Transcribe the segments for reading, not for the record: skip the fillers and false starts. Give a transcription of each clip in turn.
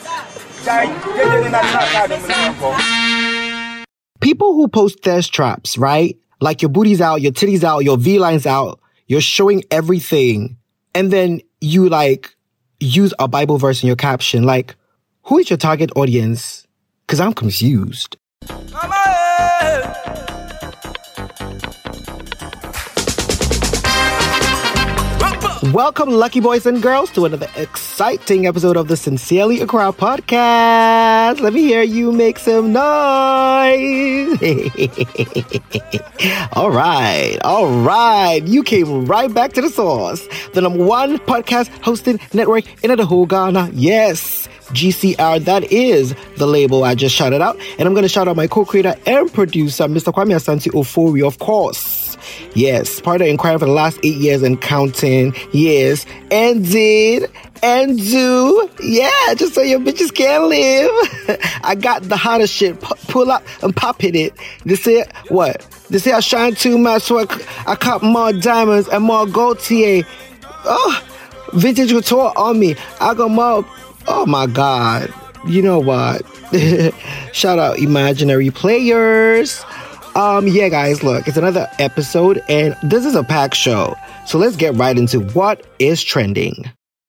People who post thirst traps, right? Like your booty's out, your titties out, your V-line's out, you're showing everything. And then you like use a Bible verse in your caption. Like, who is your target audience? Because I'm confused. Welcome, lucky boys and girls, to another exciting episode of the Sincerely Accra podcast. Let me hear you make some noise. All right. You came right back to the source. The number one podcast hosting network in the whole Ghana. Yes, GCR, that is the label I just shouted out. And I'm going to shout out my co-creator and producer, Mr. Kwame Asante Ofori, of course. Yes, partner in crime for the last 8 years and counting. Yes, and did and do. Yeah, just so your bitches can't live. I got the hottest shit. Pull up and pop it. They say what? They say I shine too much, so I cop more diamonds and more Gaultier. Oh, vintage couture on me. I got more. Oh my God. You know what? Shout out imaginary players. Yeah, guys, look, it's another episode, and this is a packed show. So let's get right into what is trending.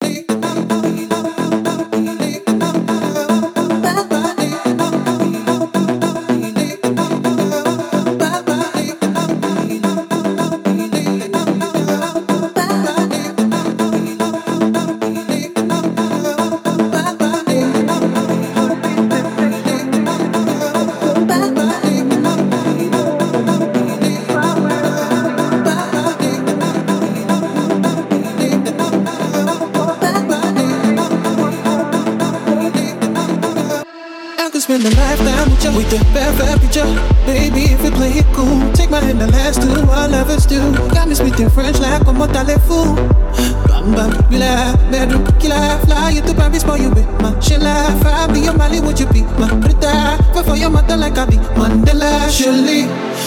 Spend a lifetime with you, with the perfect picture. Baby, if we play it cool, take my hand and let's do what lovers do. Got me speaking French like I'm a fou. Bam bam, you laugh, bedroom killer. Fly you to Paris for you, be my Sheila. If I be your Mali, would you be my Brita? For your mother like I be Mandela. Surely,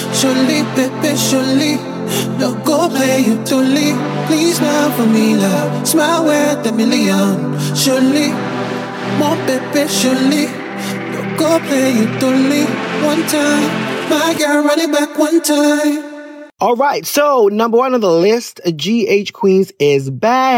baby, surely. Don't go play you totally. Please smile for me, love. Smile worth a million. Surely, more baby, surely. Go play it only one time. My girl, run it back one time. All right, so number one on the list, GH Queens is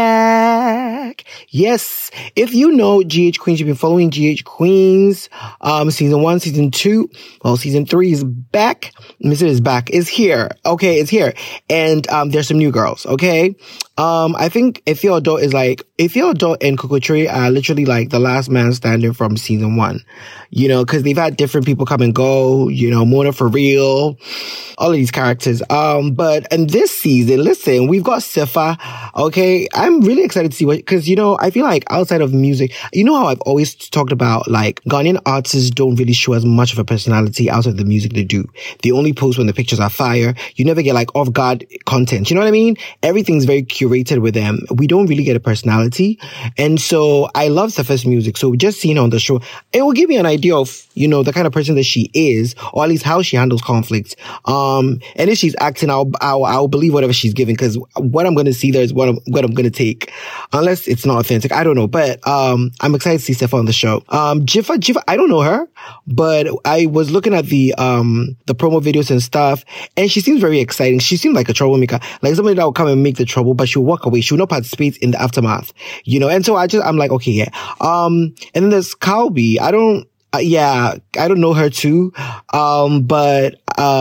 back. Yes, if you know GH Queens, you've been following GH Queens, season 1, season 2, well, season 3 is back. Is here. Okay, it's here. And, there's some new girls, okay? I think Ifeodot and Coco Tree are literally like the last man standing from season 1, you know, cause they've had different people come and go, you know, Mona for real, all of these characters. But in this season, listen, we've got Sifa. Okay. I'm really excited to see cause you know, I feel like outside of music, you know how I've always talked about like Ghanaian artists don't really show as much of a personality outside of the music they do. They only post when the pictures are fire. You never get like off guard content. You know what I mean? Everything's very curated with them. We don't really get a personality. And so I love Sifa's music. So just seeing her on the show, it will give me an idea of, you know, the kind of person that she is, or at least how she handles conflict. And if she's acting, I'll believe whatever she's giving, because what I'm going to see there is what I'm going to take, unless it's not authentic. I don't know, but I'm excited to see Sifa on the show. Jifa, I don't know her, but I was looking at the promo videos and stuff, and she seems very exciting. She seems like a troublemaker, like somebody that will come and make the trouble, but she'll walk away. She will not participate in the aftermath, you know. And so I'm like, okay, yeah. And then there's Calbi. I don't know her too. But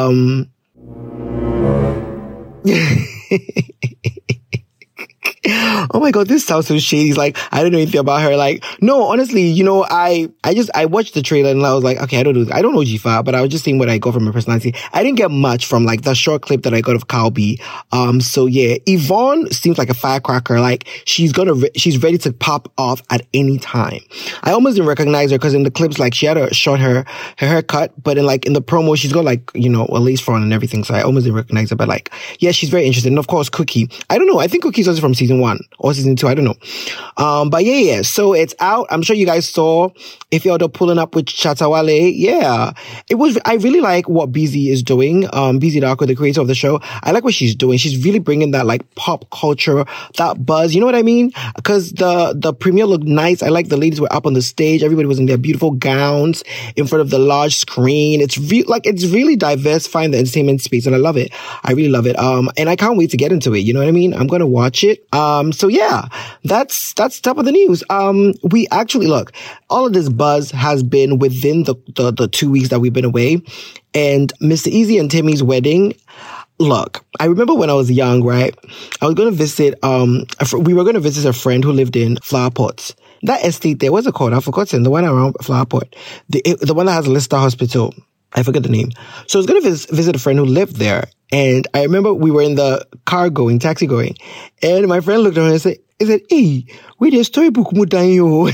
oh my God, this sounds so shady. It's like, I don't know anything about her. Like, no, honestly, you know, I watched the trailer and I was like, okay, I don't know Jifa, but I was just seeing what I got from her personality. I didn't get much from like the short clip that I got of Calbi. So yeah, Yvonne seems like a firecracker. Like she's ready to pop off at any time. I almost didn't recognize her because in the clips, like she had her haircut, but in the promo, she's got like, you know, a lace front and everything. So I almost didn't recognize her, but like, yeah, she's very interesting. And of course, Cookie. I don't know. I think Cookie's also from season 1. 1 or season 2. I don't know. But yeah. So it's out. I'm sure you guys saw if you're pulling up with Chatawale. Yeah. I really like what BZ is doing. BZ Darko, the creator of the show. I like what she's doing. She's really bringing that like pop culture, that buzz. You know what I mean? Because the premiere looked nice. I like the ladies were up on the stage. Everybody was in their beautiful gowns in front of the large screen. It's really diversifying the entertainment space, and I love it. I really love it. And I can't wait to get into it. You know what I mean? I'm gonna watch it. So yeah, that's top of the news. We actually look, all of this buzz has been within the 2 weeks that we've been away, and Mr. Easy and Timmy's wedding. Look, I remember when I was young, right? I was going to visit, we were going to visit a friend who lived in Flower Pots. That estate there, what's it called? I've forgotten. The one around Flower Pot. The one that has Lister Hospital. I forget the name. So I was going to visit a friend who lived there. And I remember we were in the taxi going. And my friend looked at me and said, hey, we did storybook mudanyo.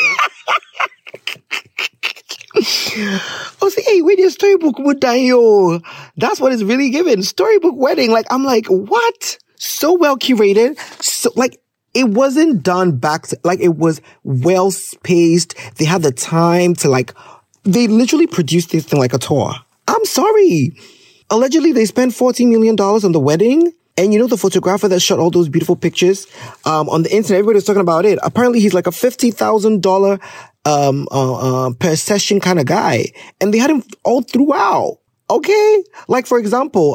I was like, hey, wait, your storybook mudanyo. That's what it's really given. Storybook wedding. Like, I'm like, what? So well curated. So, like, it wasn't done it was well spaced. They had the time to they literally produced this thing like a tour. I'm sorry. Allegedly, they spent $14 million on the wedding. And you know the photographer that shot all those beautiful pictures on the internet, everybody was talking about it. Apparently, he's like a $50,000 per session kind of guy. And they had him all throughout. Okay? Like, for example,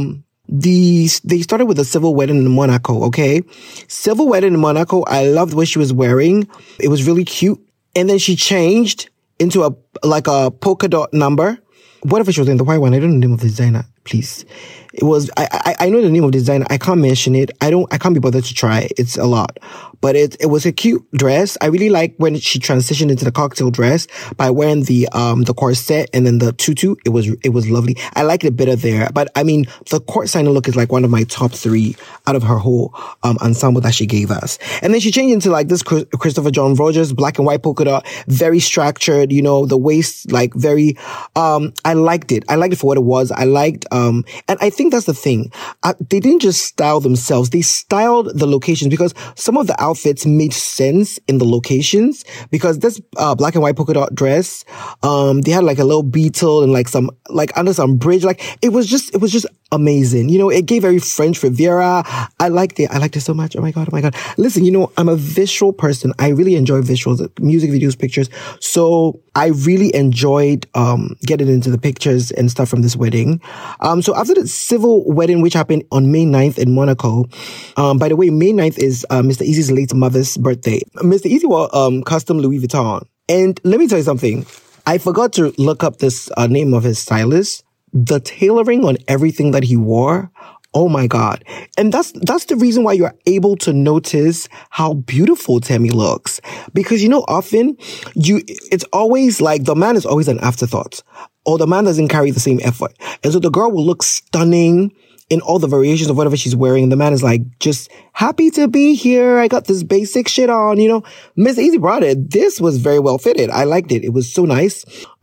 they started with a civil wedding in Monaco, okay? Civil wedding in Monaco, I loved what she was wearing. It was really cute. And then she changed into a polka dot number. Whatever she was in, the white one, I don't know the name of the designer, please. It was, I know the name of the designer. I can't mention it. I can't be bothered to try. It's a lot. But it was a cute dress. I really like when she transitioned into the cocktail dress by wearing the corset and then the tutu. It was lovely. I liked it better there. But I mean, the court signer look is like one of my top 3 out of her whole, ensemble that she gave us. And then she changed into like this Christopher John Rogers, black and white polka dot, very structured, you know, the waist, like very, I liked it. I liked it for what it was. I liked, and I think that's the thing. They didn't just style themselves. They styled the locations because some of the outfits made sense in the locations because this, black and white polka dot dress, they had like a little beetle and like some, like under some bridge. Like it was just amazing. You know, it gave very French Riviera. I liked it. I liked it so much. Oh my God. Listen, you know, I'm a visual person. I really enjoy visuals, music videos, pictures. So I really enjoyed, getting into the pictures and stuff from this wedding. So after the civil wedding, which happened on May 9th in Monaco, by the way, May 9th is, Mr. Easy's late mother's birthday. Mr. Easy wore, custom Louis Vuitton. And let me tell you something. I forgot to look up this, name of his stylist. The tailoring on everything that he wore, oh my God. And that's the reason why you're able to notice how beautiful Temmie looks. Because, you know, often it's always like the man is always an afterthought, or the man doesn't carry the same effort. And so the girl will look stunning in all the variations of whatever she's wearing. The man is like, just happy to be here. I got this basic shit on, you know. Miss Easy brought it. This was very well fitted. I liked it. It was so nice.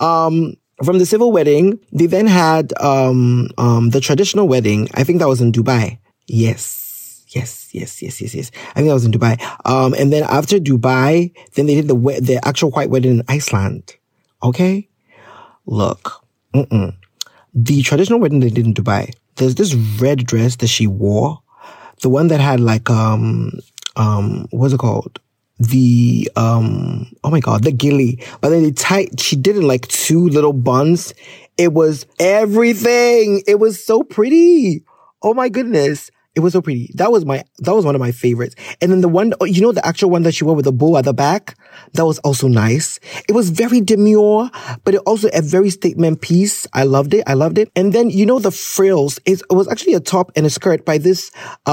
From the civil wedding, they then had the traditional wedding. I think that was in Dubai. Yes. I think that was in Dubai. And then after Dubai, then they did the actual white wedding in Iceland. Okay? Look. The traditional wedding they did in Dubai, there's this red dress that she wore. The one that had like, what's it called? The, oh my God, the gilly. But then she did it like 2 little buns. It was everything. It was so pretty. Oh my goodness. It was so pretty. That was one of my favorites. And then the one, you know, the actual one that she wore with the bow at the back, that was also nice. It was very demure, but it also a very statement piece. I loved it. And then, you know, the frills, it was actually a top and a skirt by this,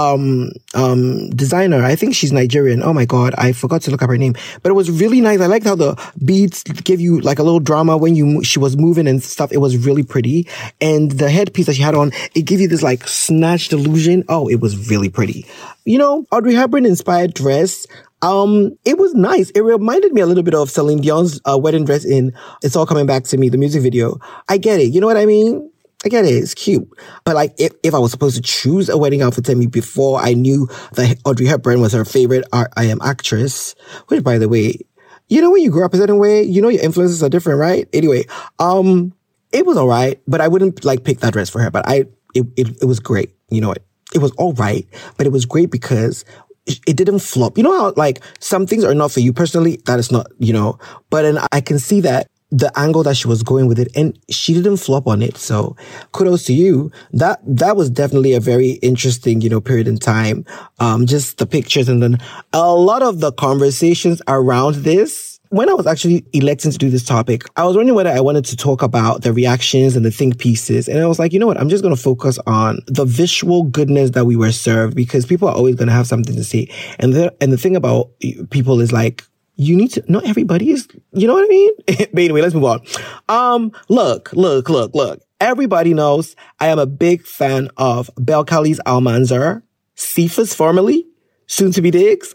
designer. I think she's Nigerian. Oh my God. I forgot to look up her name, but it was really nice. I liked how the beads give you like a little drama when she was moving and stuff. It was really pretty. And the headpiece that she had on, it gave you this like snatched illusion. Oh, it was really pretty. You know, Audrey Hepburn inspired dress. It was nice. It reminded me a little bit of Celine Dion's wedding dress in It's All Coming Back to Me, the music video. I get it. You know what I mean? I get it. It's cute. But like, if I was supposed to choose a wedding outfit to me before I knew that Audrey Hepburn was her favorite actress, which by the way, you know, when you grow up a certain way, you know, your influences are different, right? Anyway, it was all right, but I wouldn't like pick that dress for her. But it was great. You know, it was all right, but it was great because it didn't flop. You know how like some things are not for you personally, that is not, you know, but then I can see that the angle that she was going with it, and she didn't flop on it. So kudos to you. That was definitely a very interesting, you know, period in time. Just the pictures and then a lot of the conversations around this. When I was actually electing to do this topic, I was wondering whether I wanted to talk about the reactions and the think pieces. And I was like, you know what? I'm just going to focus on the visual goodness that we were served, because people are always going to have something to say. And the thing about people is like, you need to, not everybody is, you know what I mean? But anyway, let's move on. Look. Everybody knows I am a big fan of Belcalis Almanzar, Cephas formerly, soon to be Diggs.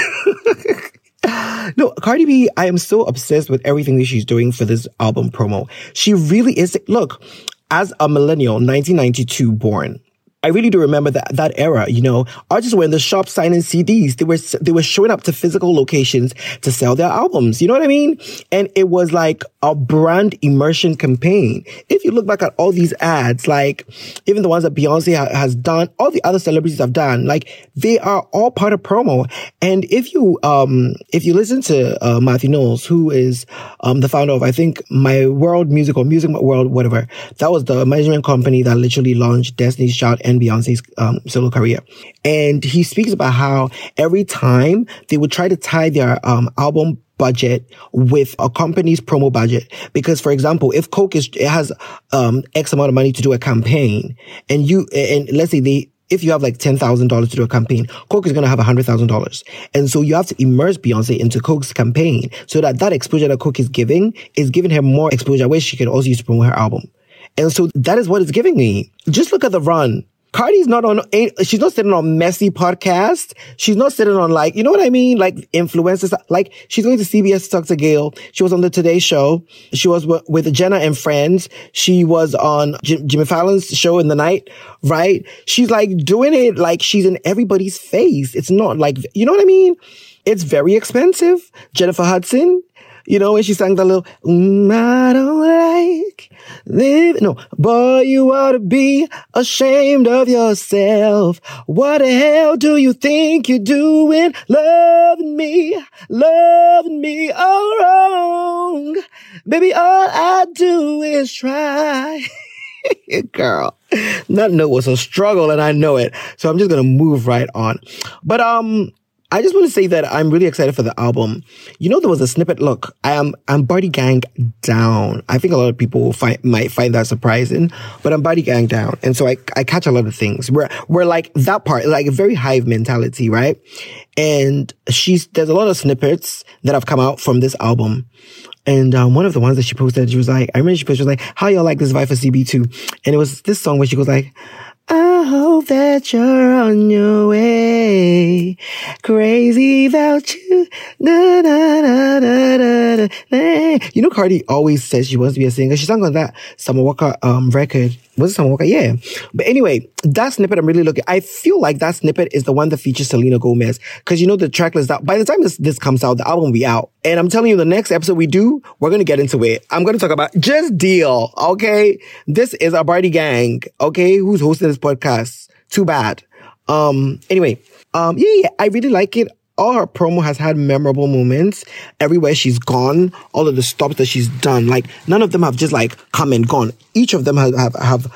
No, Cardi B, I am so obsessed with everything that she's doing for this album promo. She really is. Look, as a millennial, 1992 born, I really do remember that era, you know. Artists were in the shop signing CDs. They were showing up to physical locations to sell their albums. You know what I mean? And it was like a brand immersion campaign. If you look back at all these ads, like even the ones that Beyonce has done, all the other celebrities have done, like they are all part of promo. And if you listen to Matthew Knowles, who is the founder of, I think, My World Music or Music World, whatever, that was the management company that literally launched Destiny's Child and Beyonce's solo career. And he speaks about how every time they would try to tie their album budget with a company's promo budget. Because, for example, if Coke has X amount of money to do a campaign, and let's say if you have like $10,000 to do a campaign, Coke is going to have $100,000. And so you have to immerse Beyonce into Coke's campaign so that exposure that Coke is giving her more exposure, where she can also use to promote her album. And so that is what it's giving me. Just look at the run. Cardi's she's not sitting on messy podcast. She's not sitting on like, you know what I mean? Like influencers, like she's going to CBS to talk to Gayle. She was on the Today Show. She was with Jenna and Friends. She was on Jimmy Fallon's show in the night, right? She's like doing it like she's in everybody's face. It's not like, you know what I mean? It's very expensive. Jennifer Hudson, you know, when she sang that little, I don't like living. No, boy, you ought to be ashamed of yourself. What the hell do you think you're doing? Loving me all wrong. Baby, all I do is try. Girl, that note was a struggle and I know it. So I'm just going to move right on. But, I just want to say that I'm really excited for the album. You know, there was a snippet. Look, I'm Body Gang down. I think a lot of people might find that surprising, but I'm Body Gang down. And so I catch a lot of things. We're like that part, like a very Hive mentality, right? And there's a lot of snippets that have come out from this album. And one of the ones that she posted, she was like, how y'all like this vibe for CB2? And it was this song where she goes like, I hope that you're on your way. Crazy about you. Na, na, na, na, na, na. You know, Cardi always says she wants to be a singer. She sang on that Summer Walker record. Was it Summer Walker? Yeah. But anyway, that snippet I'm really looking. I feel like that snippet is the one that features Selena Gomez. Cause you know the track list out. By the time this comes out, the album will be out. And I'm telling you, the next episode we do, we're going to get into it. I'm going to talk about Just Deal. Okay. This is our Body Gang. Okay. Who's hosting this podcast? Too bad. Anyway, yeah, I really like it. All her promo has had memorable moments. Everywhere she's gone, all of the stops that she's done, like none of them have just like come and gone. Each of them have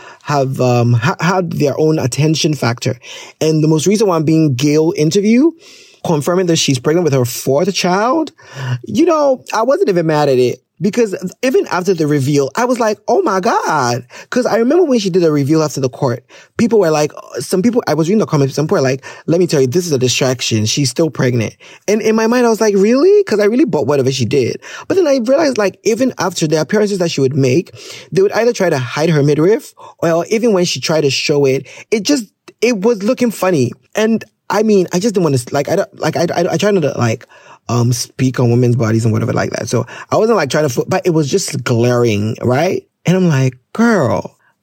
had their own attention factor. And the most recent one being Gayle interview, confirming that she's pregnant with her fourth child. You know, I wasn't even mad at it. Because even after the reveal, I was like, oh my God. Cause I remember when she did a reveal after the court, people were like, I was reading the comments, some people were like, let me tell you, this is a distraction. She's still pregnant. And in my mind, I was like, really? Cause I really bought whatever she did. But then I realized like, even after the appearances that she would make, they would either try to hide her midriff, or even when she tried to show it, it was looking funny. And I mean, I just didn't want to, I try not to like, speak on women's bodies and whatever like that. So I wasn't like trying to, but it was just glaring, right? And I'm like, girl,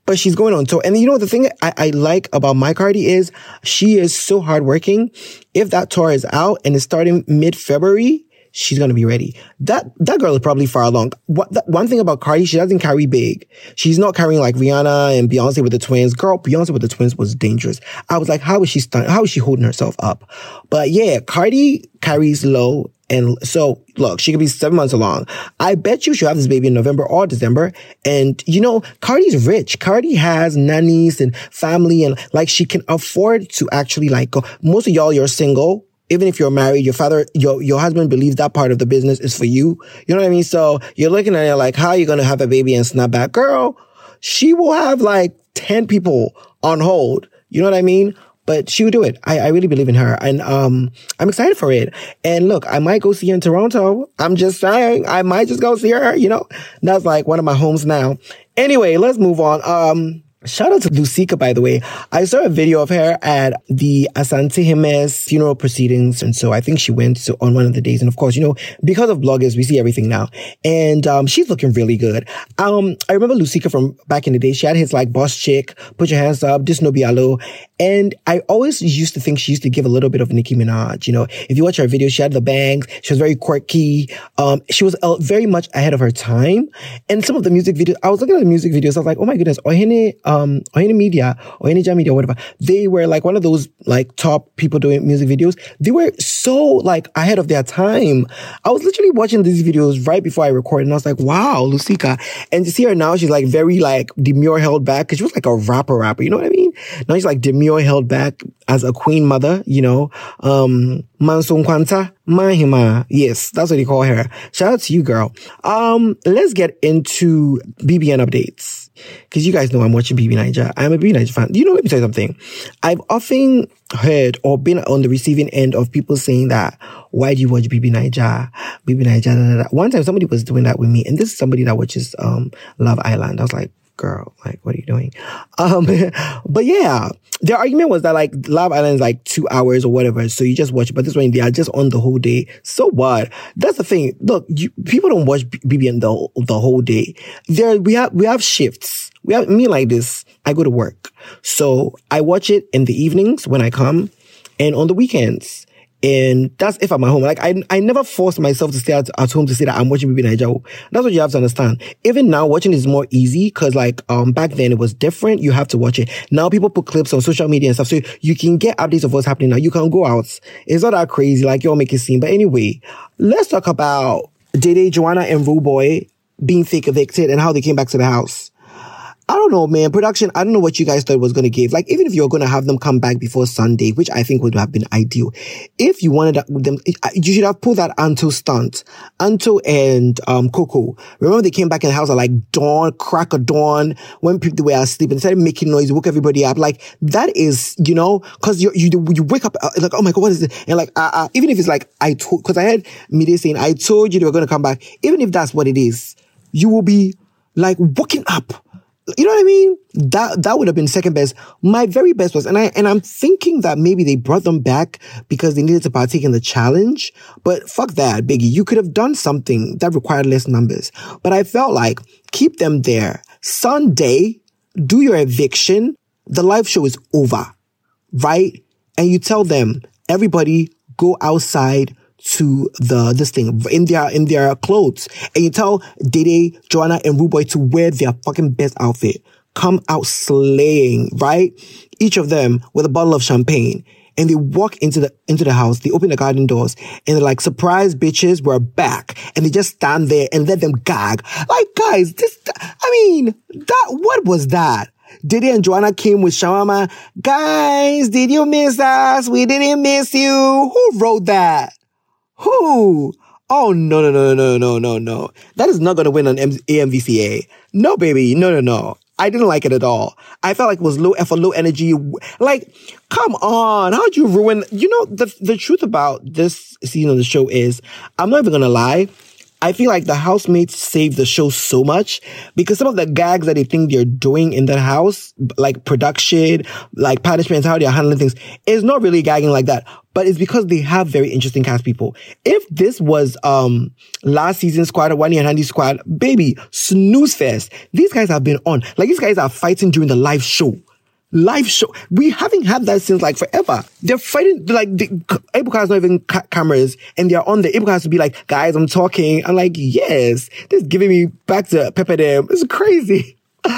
But she's going on tour. And you know, the thing I like about my Cardi is she is so hardworking. If that tour is out and it's starting mid-February, she's going to be ready. That girl is probably far along. One thing about Cardi, she doesn't carry big. She's not carrying like Rihanna and Beyonce with the twins. Girl, Beyonce with the twins was dangerous. I was like, how is she holding herself up? But yeah, Cardi carries low. And so, look, she could be 7 months along. I bet you she'll have this baby in November or December. And, you know, Cardi's rich. Cardi has nannies and family, and like she can afford to actually like go. Most of y'all, you're single. Even if you're married, your husband believes that part of the business is for you. You know what I mean? So you're looking at it like, how are you going to have a baby and snap back? Girl, she will have like 10 people on hold. You know what I mean? But she would do it. I really believe in her. And, I'm excited for it. And look, I might go see her in Toronto. I'm just saying, I might just go see her, you know? That's like one of my homes now. Anyway, let's move on. Shout out to Lucika, by the way. I saw a video of her at the Asante Jimenez funeral proceedings. And so I think she went on one of the days. And of course, you know, because of bloggers, we see everything now. And, she's looking really good. I remember Lucika from back in the day. She had his like boss chick, put your hands up, this no bialo. And I always used to think she used to give a little bit of Nicki Minaj. You know, if you watch her videos, she had the bangs. She was very quirky. She was very much ahead of her time. And some of the music videos, I was looking at the music videos. I was like, oh my goodness, Ohene Media, Ohene Jam Media, whatever. They were like one of those like top people doing music videos. They were so like ahead of their time. I was literally watching these videos right before I recorded, and I was like, wow, Lucika. And to see her now, she's like very like demure, held back, because she was like a rapper. You know what I mean? Now she's like demure, held back as a queen mother, you know. Manson Kwanta, Mahima. Yes, that's what they call her. Shout out to you, girl. Let's get into BBN updates. Because you guys know I'm watching BB Naija. I'm a BB Naija fan. You know, let me tell you something. I've often heard or been on the receiving end of people saying that, why do you watch BB Naija? BB Naija, da, da, da. One time somebody was doing that with me, and this is somebody that watches Love Island. I was like, girl, like, what are you doing? But yeah, their argument was that like Love Island is like 2 hours or whatever, so you just watch it. But this one, they are just on the whole day. So what? That's the thing. Look, people don't watch BBN the whole day. We have shifts. We have me like this. I go to work, so I watch it in the evenings when I come, and on the weekends. And that's if I'm at home. Like, I never force myself to stay at home to say that I'm watching BB Naija. That's what you have to understand. Even now, watching is more easy because, like, back then it was different. You have to watch it. Now people put clips on social media and stuff, so you can get updates of what's happening now. You can go out. It's not that crazy, like, y'all make it seem. But anyway, let's talk about Dede, Joanna, and Rude Boy being fake evicted and how they came back to the house. I don't know, man. Production, I don't know what you guys thought it was going to give. Like, even if you're going to have them come back before Sunday, which I think would have been ideal. If you wanted them, you should have pulled that Anto stunt. Anto and Coco. Remember they came back in the house at like dawn, crack of dawn, when people were asleep and started making noise, woke everybody up. Like, that is, you know, cause you wake up like, oh my God, what is it? And like, even if it's like, cause I heard Mide saying, I told you they were going to come back. Even if that's what it is, you will be like waking up. You know what I mean? That would have been second best. My very best was, and I'm thinking that maybe they brought them back because they needed to partake in the challenge. But fuck that, Biggie. You could have done something that required less numbers. But I felt like, keep them there. Sunday, do your eviction. The live show is over, right? And you tell them, everybody go outside to this thing in their clothes, and you tell Dede, Joanna, and Rude Boy to wear their fucking best outfit. Come out slaying, right? Each of them with a bottle of champagne, and they walk into the house. They open the garden doors, and they're like, "Surprise, bitches, we're back!" And they just stand there and let them gag. Like, guys, what was that? Dede and Joanna came with shawarma. Guys, did you miss us? We didn't miss you. Who wrote that? Who? Oh, no. That is not going to win on AMVCA. No, baby. No. I didn't like it at all. I felt like it was low energy. Like, come on. How'd you ruin? You know, the truth about this season of the show is, I'm not even going to lie. I feel like the housemates save the show so much because some of the gags that they think they're doing in that house, like production, like punishments, how they're handling things, is not really gagging like that. But it's because they have very interesting cast people. If this was last season's squad, Wani and Handy squad, baby, snooze fest. These guys have been on. Like, these guys are fighting during the live show. We haven't had that since like forever. They're fighting, like, Ebuka has not even cameras, and they're on the, Ebuka has to be like, guys, I'm talking. I'm like, yes, this is giving me back to Pepper Dem. It's crazy.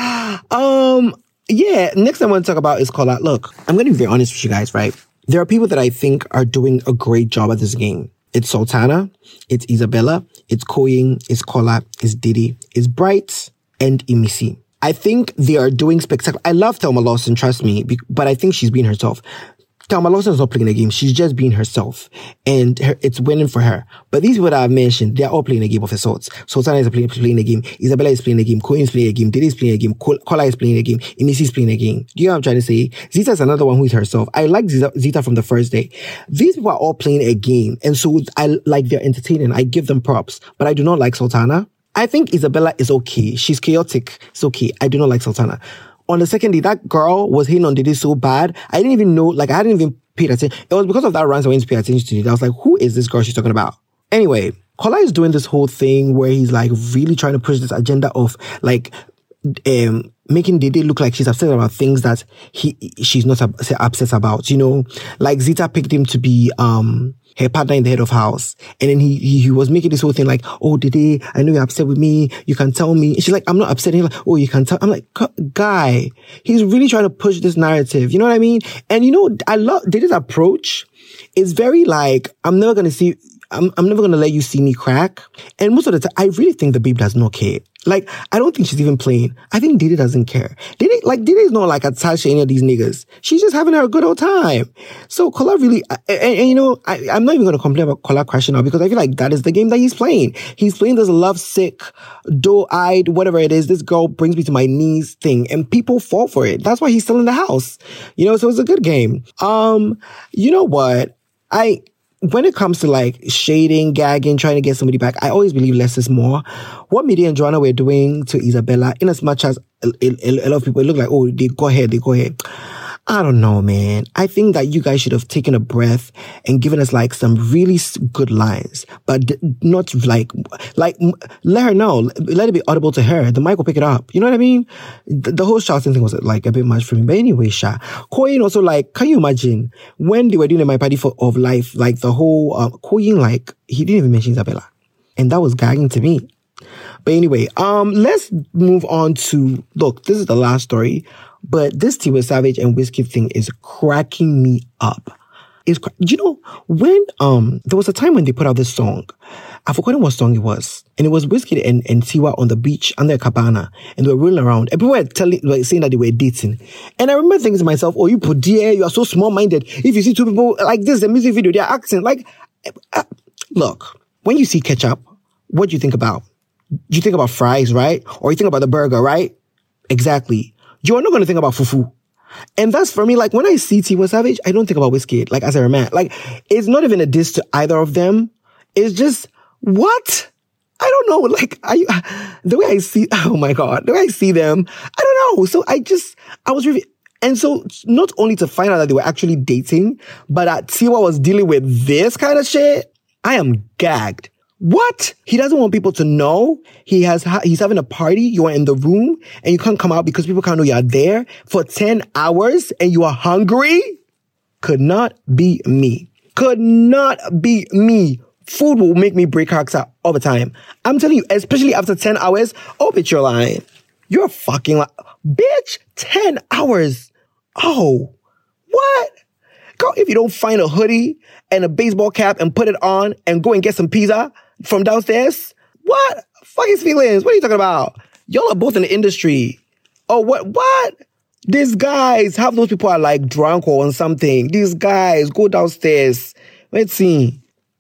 Yeah, next I want to talk about is Kola. Look, I'm going to be very honest with you guys, right? There are people that I think are doing a great job at this game. It's Sultana, it's Isabella, it's Koyin, it's Kola, it's Diddy, it's Bright, and Emisi. I think they are doing spectacular. I love Thelma Lawson, trust me, but I think she's being herself. Thelma Lawson is not playing a game. She's just being herself. And it's winning for her. But these people that I've mentioned, they're all playing a game of sorts. Sultana is playing a game. Isabella is playing a game. Koyin is playing a game. Diddy is playing a game. Kola is playing a game. Emisi is playing a game. Do you know what I'm trying to say? Zita is another one who is herself. I like Zita from the first day. These people are all playing a game. And so I like they're entertaining. I give them props. But I do not like Sultana. I think Isabella is okay. She's chaotic. It's okay. I do not like Sultana. On the second day, that girl was hitting on Diddy so bad. I didn't even know, like, I hadn't even paid attention. It was because of that rant I went to pay attention to it. I was like, who is this girl she's talking about? Anyway, Kola is doing this whole thing where he's like really trying to push this agenda of like, making Diddy look like she's upset about things that she's not upset about, you know? Like Zita picked him to be, her partner in the head of house. And then he was making this whole thing like, oh, Diddy, I know you're upset with me. You can tell me. And she's like, I'm not upset. And he's like, oh, you can tell. I'm like, guy, he's really trying to push this narrative. You know what I mean? And you know, I love Diddy's approach. It's very like, I'm never going to let you see me crack. And most of the time, I really think the babe does not care. Like, I don't think she's even playing. I think Diddy doesn't care. Diddy is not like attached to any of these niggas. She's just having her a good old time. So Kola really, and you know, I'm not even going to complain about Kola crashing out because I feel like that is the game that he's playing. He's playing this lovesick, doe-eyed, whatever it is, this girl brings me to my knees thing, and people fall for it. That's why he's still in the house. You know, so it's a good game. You know what? When it comes to like shading, gagging, trying to get somebody back, I always believe less is more. What Midi and Joanna were doing to Isabella, in as much as a lot of people look like, oh, they go ahead. I don't know, man. I think that you guys should have taken a breath and given us like some really good lines, but not like let her know, let it be audible to her. The mic will pick it up. You know what I mean? The whole shouting thing was like a bit much for me. But anyway, Koyin also like, can you imagine when they were doing My Party of Life, like the whole Koyin, like he didn't even mention Isabella, and that was gagging to me. But anyway, let's move on to, look, this is the last story. But this Tiwa Savage and Wizkid thing is cracking me up. You know, when, there was a time when they put out this song. I've forgotten what song it was. And it was Wizkid and Tiwa on the beach under a cabana. And they were rolling around. And people were saying that they were dating. And I remember thinking to myself, oh, you put dear, you are so small-minded. If you see two people like this, a music video, they're acting like, look, when you see ketchup, what do you think about? You think about fries, right? Or you think about the burger, right? Exactly. You're not going to think about fufu. And that's for me, like, when I see Tiwa Savage, I don't think about Wizkid, like, as a man. Like, it's not even a diss to either of them. It's just, what? I don't know. Like, the way I see, oh my God, the way I see them, I don't know. So I was really, and so not only to find out that they were actually dating, but that Tiwa was dealing with this kind of shit, I am gagged. What? He doesn't want people to know he's having a party. You are in the room and you can't come out because people can't know you are there for 10 hours and you are hungry? Could not be me. Could not be me. Food will make me break hearts out all the time. I'm telling you, especially after 10 hours, oh, bitch, you're lying. You're fucking lying. Bitch, 10 hours. Oh, what? Girl, if you don't find a hoodie and a baseball cap and put it on and go and get some pizza from downstairs? What? Fuck his feelings. What are you talking about? Y'all are both in the industry. Oh, what? These guys, half those people are like drunk or on something. These guys, go downstairs. Let's see.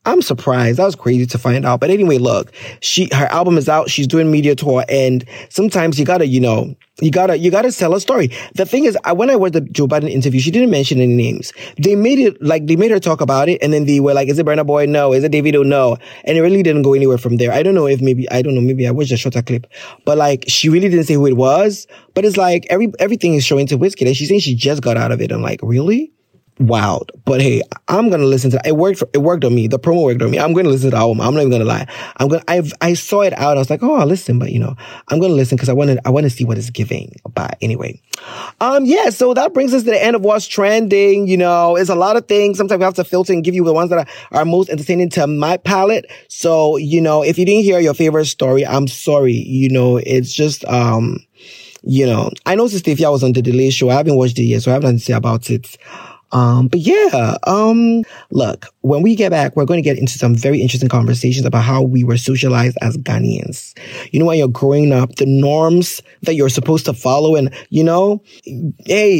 I'm surprised. That was crazy to find out. But anyway, look, her album is out. She's doing media tour, and sometimes you gotta, you gotta tell a story. The thing is, when I watched the Joe Biden interview, she didn't mention any names. They made her talk about it, and then they were like, "Is it Burna Boy? No. Is it Davido? No." And it really didn't go anywhere from there. I don't know, maybe I watched a shorter clip, but like she really didn't say who it was. But it's like everything is showing to Wizkid, and she's saying she just got out of it. I'm like, really? Wow. But hey, I'm gonna listen to it. It worked on me. The promo worked on me. I'm gonna listen to the album. I'm not even gonna lie. I saw it out. I was like, oh, I'll listen, but I'm gonna listen because I want to see what it's giving. But anyway. Yeah, so that brings us to the end of what's trending. It's a lot of things. Sometimes we have to filter and give you the ones that are most entertaining to my palate. So, if you didn't hear your favorite story, I'm sorry. It's just I know Sister Ifya was on the Delay show. I haven't watched it yet, so I have nothing to say about it. But yeah, look, when we get back, we're going to get into some very interesting conversations about how we were socialized as Ghanaians. When you're growing up, the norms that you're supposed to follow, and, hey,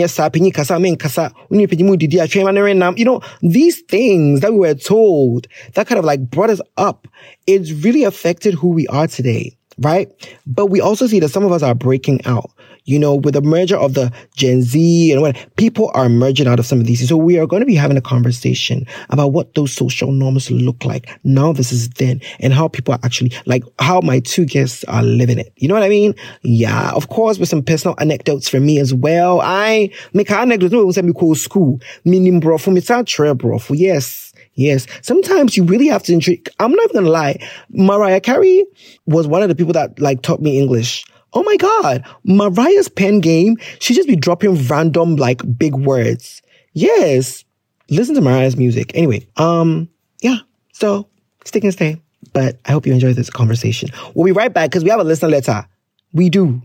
these things that we were told that kind of like brought us up, it's really affected who we are today. Right? But we also see that some of us are breaking out, with the merger of the Gen Z and what people are merging out of some of these. So we are going to be having a conversation about what those social norms look like now versus then, and how people are actually, like, how my two guests are living it. You know what I mean? Yeah, of course, with some personal anecdotes from me as well. I make anecdotes. No one said me call school. Meaning, bro, for me, it's not true, bro. Yes. Sometimes you really have to intrigue. I'm not even gonna lie. Mariah Carey was one of the people that like taught me English. Oh my God. Mariah's pen game, she just be dropping random like big words. Yes. Listen to Mariah's music. Anyway, yeah. So stick and stay. But I hope you enjoyed this conversation. We'll be right back because we have a listener letter. We do.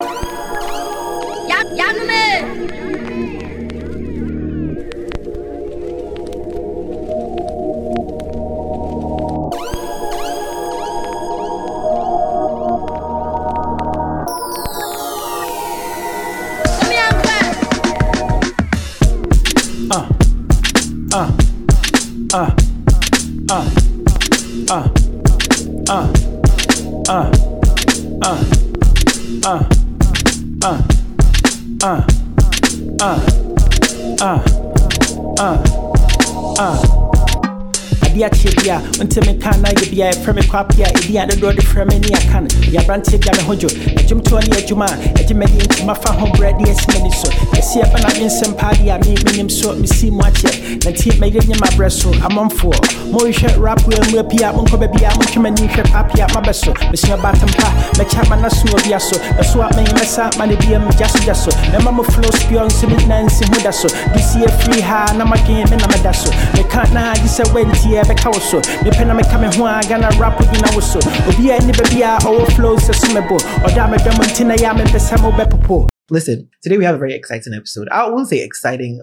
Dia until me can I be a from a papia, Idia the door from any can. Ya branted Yamahojo, a jum to any juma, a jimmy into my home bread, yes, many so. I see a banana some party, I mean him so me see much yet. And tea made in my breast, so I'm on for. More shirt rap will appear, Uncle Baby, I'm coming in papia, my best so. Monsieur Baton Pa, the chapman as soon as yaso, a swap may mess up, money be just so. The mamma flow spion, sitting Nancy Hudaso. This year free ha, and I'm a game and I'm a dasso. They can't now, this a wenty, a so. The pen I'm coming home, I'm gonna rap with you now so. Be any baby, I overflows a swimmable. Or damn it, Damontina Yam and Pesamo Bepo. Listen, today we have a very exciting episode. I won't say exciting.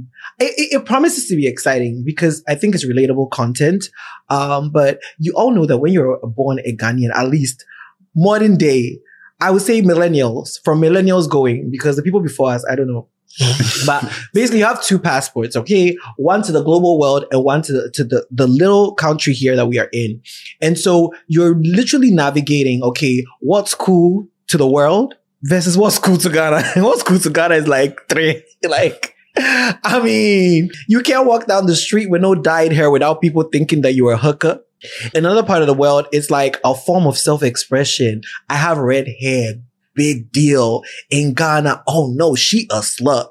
It promises to be exciting because I think it's relatable content. But you all know that when you're born a Ghanaian, at least modern day, I would say millennials, from millennials going, because the people before us, I don't know. But basically you have two passports, okay? One to the global world and one to the little country here that we are in. And so you're literally navigating, okay, what's cool to the world versus what's cool to Ghana. And what's cool to Ghana is like three. Like, I mean, you can't walk down the street with no dyed hair without people thinking that you're a hooker. Another part of the world is like a form of self-expression. I have red hair. Big deal. In Ghana, oh no, she a slut.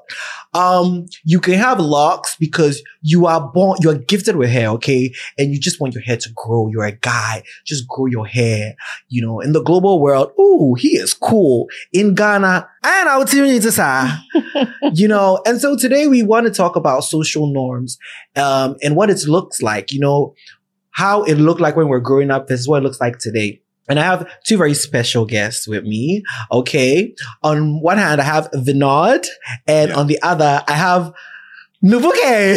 You can have locks because you are gifted with hair, okay? And you just want your hair to grow. You're a guy. Just grow your hair. In the global world, ooh, he is cool. In Ghana, and I would tell you to say, and so today we want to talk about social norms, and what it looks like, how it looked like when we're growing up versus what it looks like today. And I have two very special guests with me. Okay. On one hand, I have Vinod, and on the other, I have Nubuke.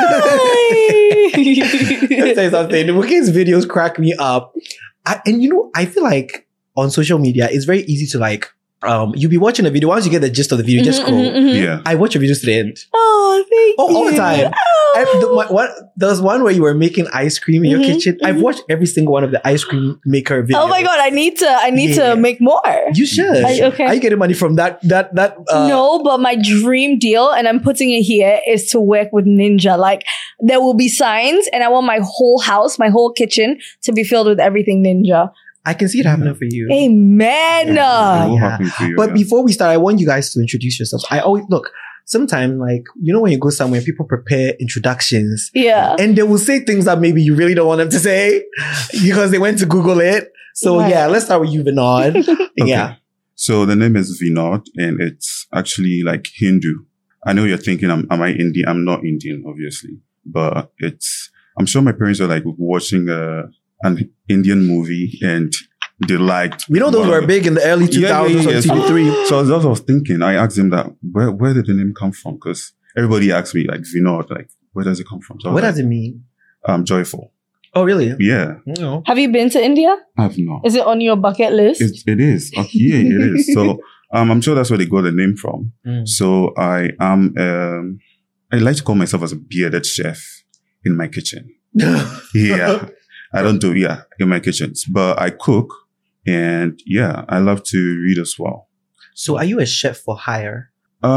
Hi. Let me tell you something. Nubuke's videos crack me up. I feel like on social media, it's very easy to like, you'll be watching a video. Once you get the gist of the video, just scroll. Yeah. I watch your videos to the end. Oh, thank you. All the time. There was one where you were making ice cream in your kitchen. I've watched every single one of the ice cream maker videos. Oh my god, I need to make more. You should. Okay. Are you getting money from that? No, but my dream deal, and I'm putting it here, is to work with Ninja. Like, there will be signs, and I want my whole house, my whole kitchen to be filled with everything Ninja. I can see it happening for you. Amen. It will happen to you. But before we start, I want you guys to introduce yourselves. I always look. Sometimes, like, you know, when you go somewhere, people prepare introductions. Yeah. And they will say things that maybe you really don't want them to say because they went to Google it. So Right. let's start with you, Vinod. Yeah. So the name is Vinod, and it's actually like Hindu. I know you're thinking, am I Indian? I'm not Indian, obviously. But I'm sure my parents are like watching an Indian movie and they liked. We know those were big in the early 2000s on TV3. So I was thinking, I asked them that, where did the name come from? Because everybody asks me, like, Vinod, like, where does it come from? So What does it mean? Joyful. Oh, really? Yeah. No. Have you been to India? I've not. Is it on your bucket list? It is. Yeah, it is. So I'm sure that's where they got the name from. So I am, I like to call myself as a bearded chef in my kitchen. Yeah. I don't do, in my kitchens, but I cook. And I love to read as well. So are you a chef for hire?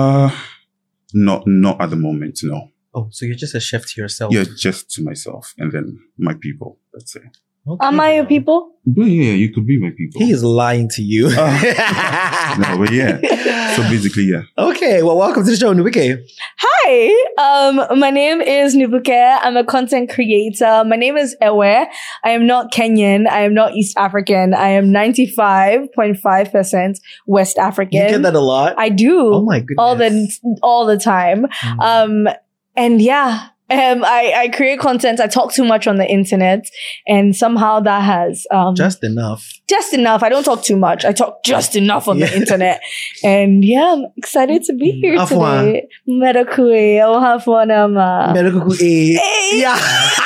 Not at the moment, no. Oh, so you're just a chef to yourself? Yeah, just to myself and then my people. That's it. Okay. Am I your people? But yeah, you could be my people. He is lying to you. No, but yeah. So basically, yeah. Okay, well, welcome to the show, Nubuke. Hi, my name is Nubuke. I'm a content creator. My name is Ewe. I am not Kenyan. I am not East African. I am 95.5% West African. You get that a lot? I do. Oh my goodness. All the time. And yeah. I create content. I talk too much on the internet, and somehow that has just enough. Just enough. I don't talk too much. I talk just enough on the internet, and I'm excited to be here today. Medakui, Yeah.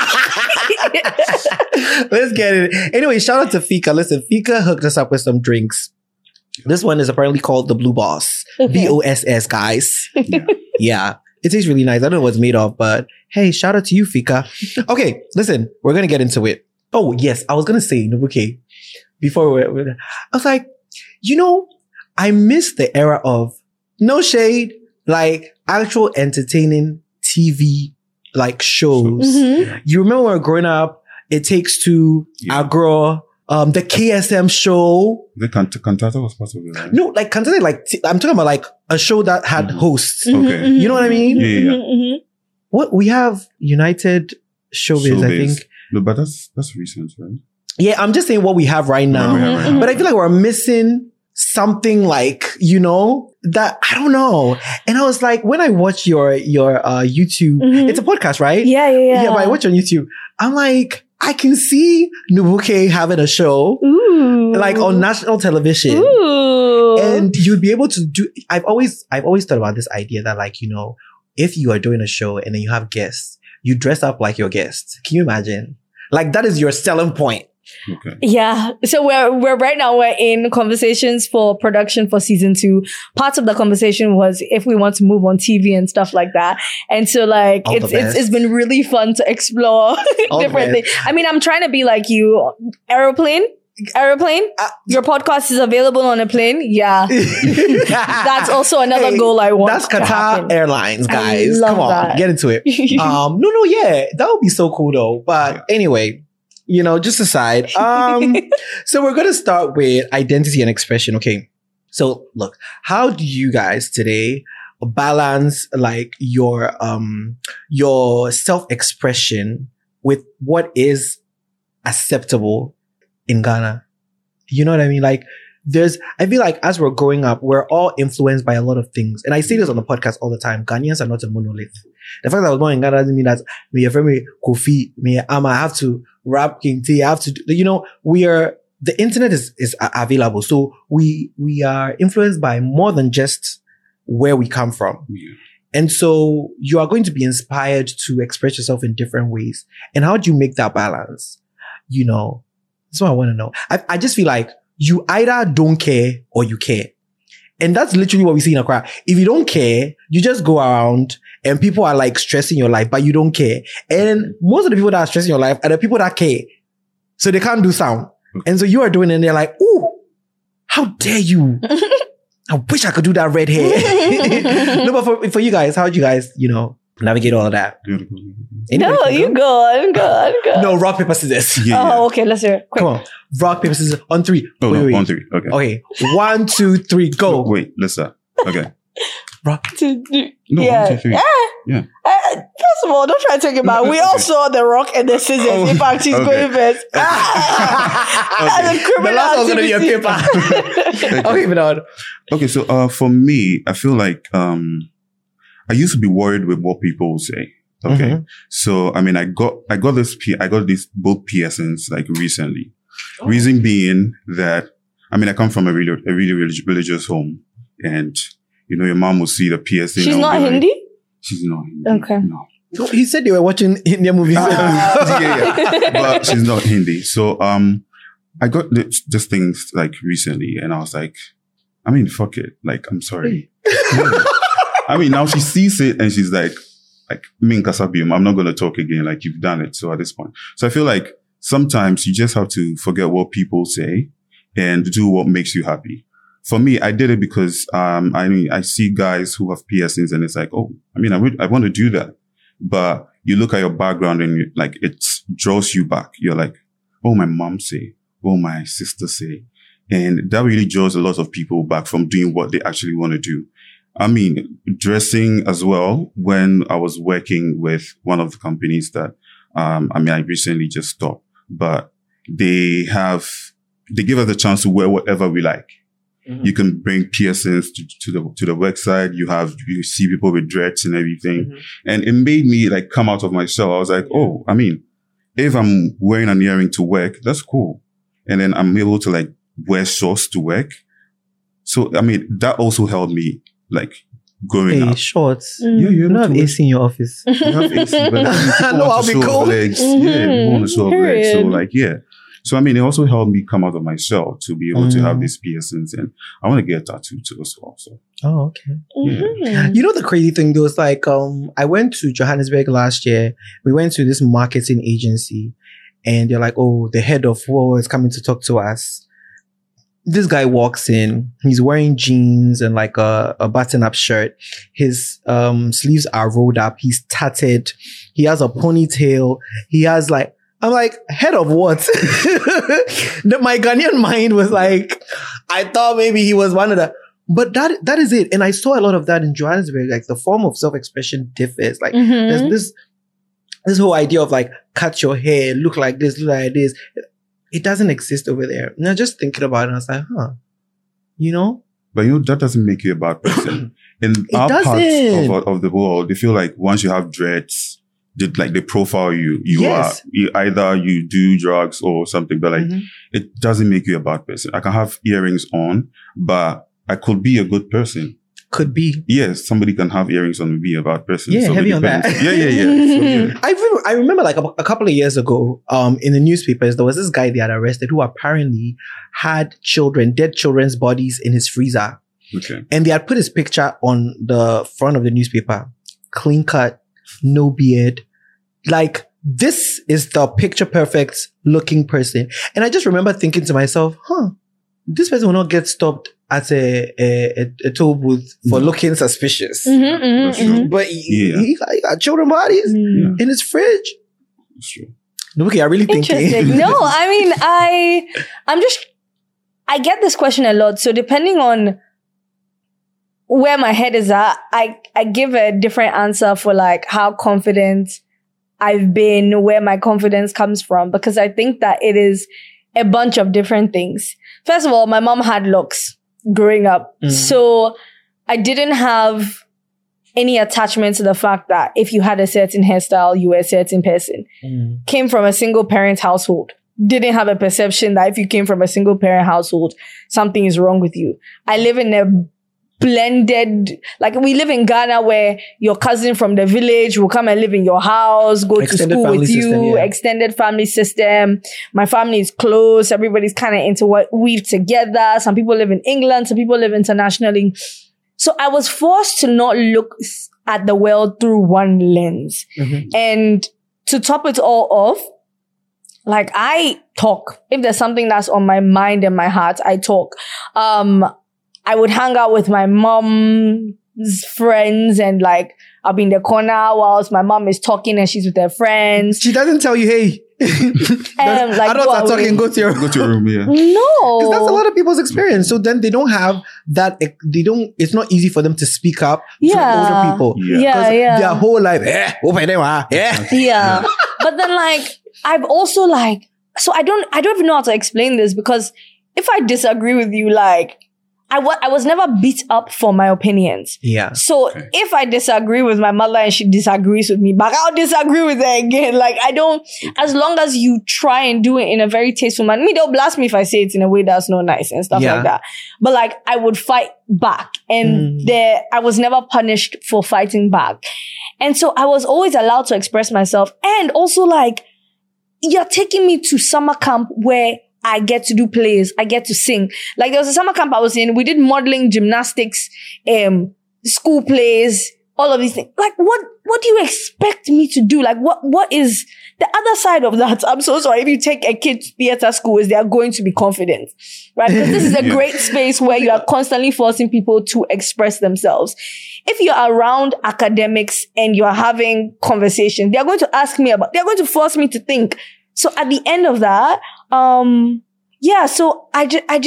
Let's get it. Anyway, shout out to Fika. Listen, Fika hooked us up with some drinks. This one is apparently called the Blue Boss. Okay. BOSS, guys. Yeah. It tastes really nice. I don't know what it's made of, but hey, shout out to you, Fika. Okay, listen, we're going to get into it. Oh, yes. I was going to say, Nubuke, before I was like, I miss the era of no shade, like actual entertaining TV, like shows. Mm-hmm. You remember when we were growing up, It Takes Two, Agro, the KSM show. The Cantata was part of it, right? No, like Cantata, I'm talking about like a show that had hosts. Okay. You know what I mean? Yeah. What we have United Showbiz, I think. No, but that's recent, right? Yeah, I'm just saying what we have right now. But I feel like we're missing something like, that, I don't know. And I was like, when I watch your YouTube, it's a podcast, right? Yeah. Yeah, but I watch on YouTube. I'm like, I can see Nubuke having a show, like on national television. Ooh. And you'd be able to do, I've always thought about this idea that like, if you are doing a show and then you have guests, you dress up like your guests. Can you imagine? Like that is your selling point. Okay. Yeah. So we're right now we're in conversations for production for season 2. Part of the conversation was if we want to move on TV and stuff like that. And so like it's been really fun to explore different things. I mean, I'm trying to be like you. Aeroplane. Your podcast is available on a plane. Yeah. That's also another goal I want. That's to Qatar happen. Airlines, guys. I love Come on, that. get into it. That would be so cool though. But anyway, just aside. So we're going to start with identity and expression. Okay. So look, how do you guys today balance like your self-expression with what is acceptable in Ghana? You know what I mean? Like I feel like as we're growing up, we're all influenced by a lot of things. And I say this on the podcast all the time. Ghanaians are not a monolith. The fact that I was born in Ghana doesn't mean that me, your friend, me, Kofi, me, Ama, I have to rap King T, I have to do, the internet is available. So we are influenced by more than just where we come from. Yeah. And so you are going to be inspired to express yourself in different ways. And how do you make that balance? That's what I want to know. I just feel like you either don't care or you care. And that's literally what we see in Accra. If you don't care, you just go around and people are like stressing your life, but you don't care. And most of the people that are stressing your life are the people that care. So they can't do sound. And so you are doing it and they're like, ooh, how dare you? I wish I could do that red hair. No, but for you guys, how do you guys, navigate all of that? No, you go. No, rock, paper, scissors. Yeah. Okay, let's hear it. Quick. Come on. Rock, paper, scissors on 3. Wait. On 3. Okay. Okay. 1, 2, 3, go. Wait, let's start. Okay. Rock. 2, 3. No, yeah. 1, 2, 3. Yeah. First of all, don't try to take it back. We all saw the rock and the scissors. In fact, she's going first. As a criminal. The last one's going to be a paper. Okay, but on. Okay, so for me, I feel like I used to be worried with what people will say. Okay. Mm-hmm. So, I mean, I got these both piercings like recently. Oh. Reason being that, I mean, I come from a really religious home, and, your mom will see the piercing. She's not Hindi? She's not Hindi. Okay. No. He said they were watching Indian movies. Yeah. But she's not Hindi. So, I got this thing like recently, and I was like, I mean, fuck it. Like, I'm sorry. I mean, now she sees it and she's like, Min Kasabium, I'm not going to talk again. Like, you've done it. So at this point. So I feel like sometimes you just have to forget what people say and do what makes you happy. For me, I did it because, I see guys who have piercings and it's like, oh, I mean, I want to do that. But you look at your background and it draws you back. You're like, oh, my mom say, oh, my sister say. And that really draws a lot of people back from doing what they actually want to do. I mean, dressing as well, when I was working with one of the companies that, I recently just stopped, but they give us the chance to wear whatever we like. Mm-hmm. You can bring piercings to the website. You see people with dreads and everything. Mm-hmm. And it made me like come out of my shell. I was like, oh, I mean, if I'm wearing an earring to work, that's cool. And then I'm able to like wear shorts to work. So, I mean, that also helped me like growing up. Shorts. Yeah, you don't have AC in your office. You have AC, but no, I'll be cool. Legs. Mm-hmm. Yeah, people want to show off legs. So like, yeah. So, I mean, it also helped me come out of my shell to be able to have these piercings, and I want to get a tattoo too as well. So. Oh, okay. Yeah. You know, the crazy thing though is like, I went to Johannesburg last year. We went to this marketing agency and they're like, oh, the head of WOA is coming to talk to us. This guy walks in, he's wearing jeans and like a button-up shirt. His sleeves are rolled up. He's tatted. He has a ponytail. He has like, I'm like, head of what? My Ghanaian mind was like, I thought maybe he was one of the, but that is it. And I saw a lot of that in Johannesburg. Like the form of self-expression differs. Like there's this whole idea of like, cut your hair, look like this, look like this. It doesn't exist over there. And I was just thinking about it and I was like, But that doesn't make you a bad person. In our part of the world, they feel like once you have dreads, they profile you. Either you do drugs or something, but like it doesn't make you a bad person. I can have earrings on, but I could be a good person. Could be. Yes, somebody can have earrings on and be a bad person. Yeah, so heavy on that. Yeah. So, I remember like a couple of years ago, in the newspapers, there was this guy they had arrested who apparently had dead children's bodies in his freezer. Okay. And they had put his picture on the front of the newspaper. Clean cut, no beard. Like, this is the picture perfect looking person. And I just remember thinking to myself, this person will not get stopped at a toll booth for looking suspicious. But he got children bodies in his fridge. That's true. Okay, I really think. No, I mean, I get this question a lot. So depending on where my head is at, I give a different answer for like how confident I've been, where my confidence comes from, because I think that it is a bunch of different things. First of all, my mom had looks growing up. So I didn't have any attachment to the fact that if you had a certain hairstyle, you were a certain person. Came from a single parent household. Didn't have a perception that if you came from a single parent household, something is wrong with you. I live in a blended, like we live in Ghana where your cousin from the village will come and live in your house, go extended to school with you, system, extended family system. My family is close. Everybody's kind of interweaved together. Some people live in England. Some people live internationally. So I was forced to not look at the world through one lens. And to top it all off, like I talk. If there's something that's on my mind and my heart, I talk. I would hang out with my mom's friends and like I'll be in the corner whilst my mom is talking and she's with her friends. She doesn't tell you, hey. Like, adults are talking, go to your room, yeah. No. Because that's a lot of people's experience. So then they don't have that, it's not easy for them to speak up to older people. Yeah. Their whole life, Yeah. But then like, I've also like, so I don't even know how to explain this because if I disagree with you, like, I was never beat up for my opinions. Yeah. So if I disagree with my mother and she disagrees with me, but I'll disagree with her again. Like I don't, as long as you try and do it in a very tasteful manner. They'll blast me if I say it in a way that's not nice and stuff like that. But like I would fight back and I was never punished for fighting back. And so I was always allowed to express myself. And also like, you're taking me to summer camp where I get to do plays. I get to sing. Like there was a summer camp I was in. We did modeling, gymnastics, school plays, all of these things. Like what do you expect me to do? Like what is the other side of that? I'm so sorry. If you take a kid to theater school, is they are going to be confident, right? Because this is a great space where you are constantly forcing people to express themselves. If you're around academics and you're having conversations, they're going to force me to think. So at the end of that, so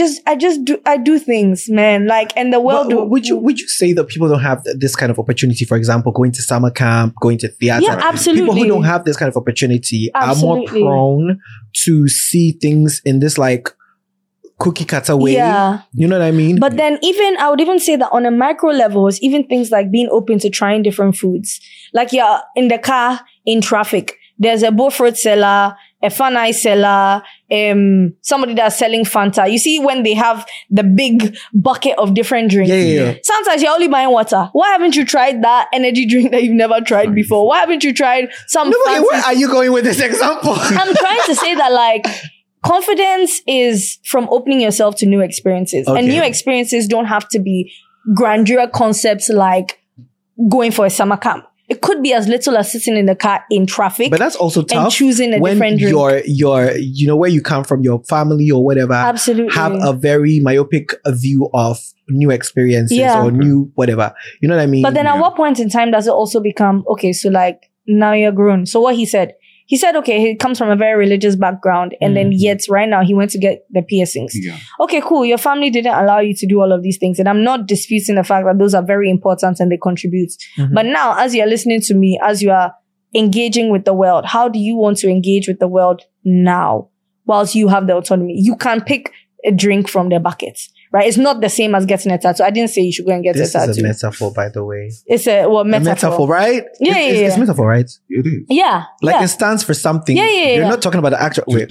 I do things, man. Like, and the world. Would you say that people don't have this kind of opportunity? For example, going to summer camp, going to theater. Yeah, absolutely. People who don't have this kind of opportunity are more prone to see things in this like cookie cutter way. Yeah. You know what I mean? But then I would even say that on a micro levels, even things like being open to trying different foods. Like you're in the car, in traffic. There's a Beaufort seller, a Fanta seller, somebody that's selling Fanta. You see when they have the big bucket of different drinks. Yeah. Sometimes you're only buying water. Why haven't you tried that energy drink that you've never tried before? Why haven't you tried some fancy... Where are you going with this example? I'm trying to say that like, confidence is from opening yourself to new experiences. Okay. And new experiences don't have to be grandeur concepts like going for a summer camp. It could be as little as sitting in the car in traffic. But that's also tough. And choosing a different drink. Your you know, where you come from, your family or whatever. Absolutely. Have a very myopic view of new experiences or new whatever. You know what I mean? But then at what point in time does it also become, okay, so like now you're grown. So what he said, okay, he comes from a very religious background and then yet right now he went to get the piercings. Yeah. Okay, cool. Your family didn't allow you to do all of these things. And I'm not disputing the fact that those are very important and they contribute. But now as you're listening to me, as you are engaging with the world, how do you want to engage with the world now whilst you have the autonomy? You can pick a drink from their buckets, right? It's not the same as getting a tattoo. I didn't say you should go and get a tattoo. This is a metaphor, by the way. It's a metaphor, right? Yeah, it's metaphor, right? It is. Yeah. Like it stands for something. Yeah. You're not talking about the actual way.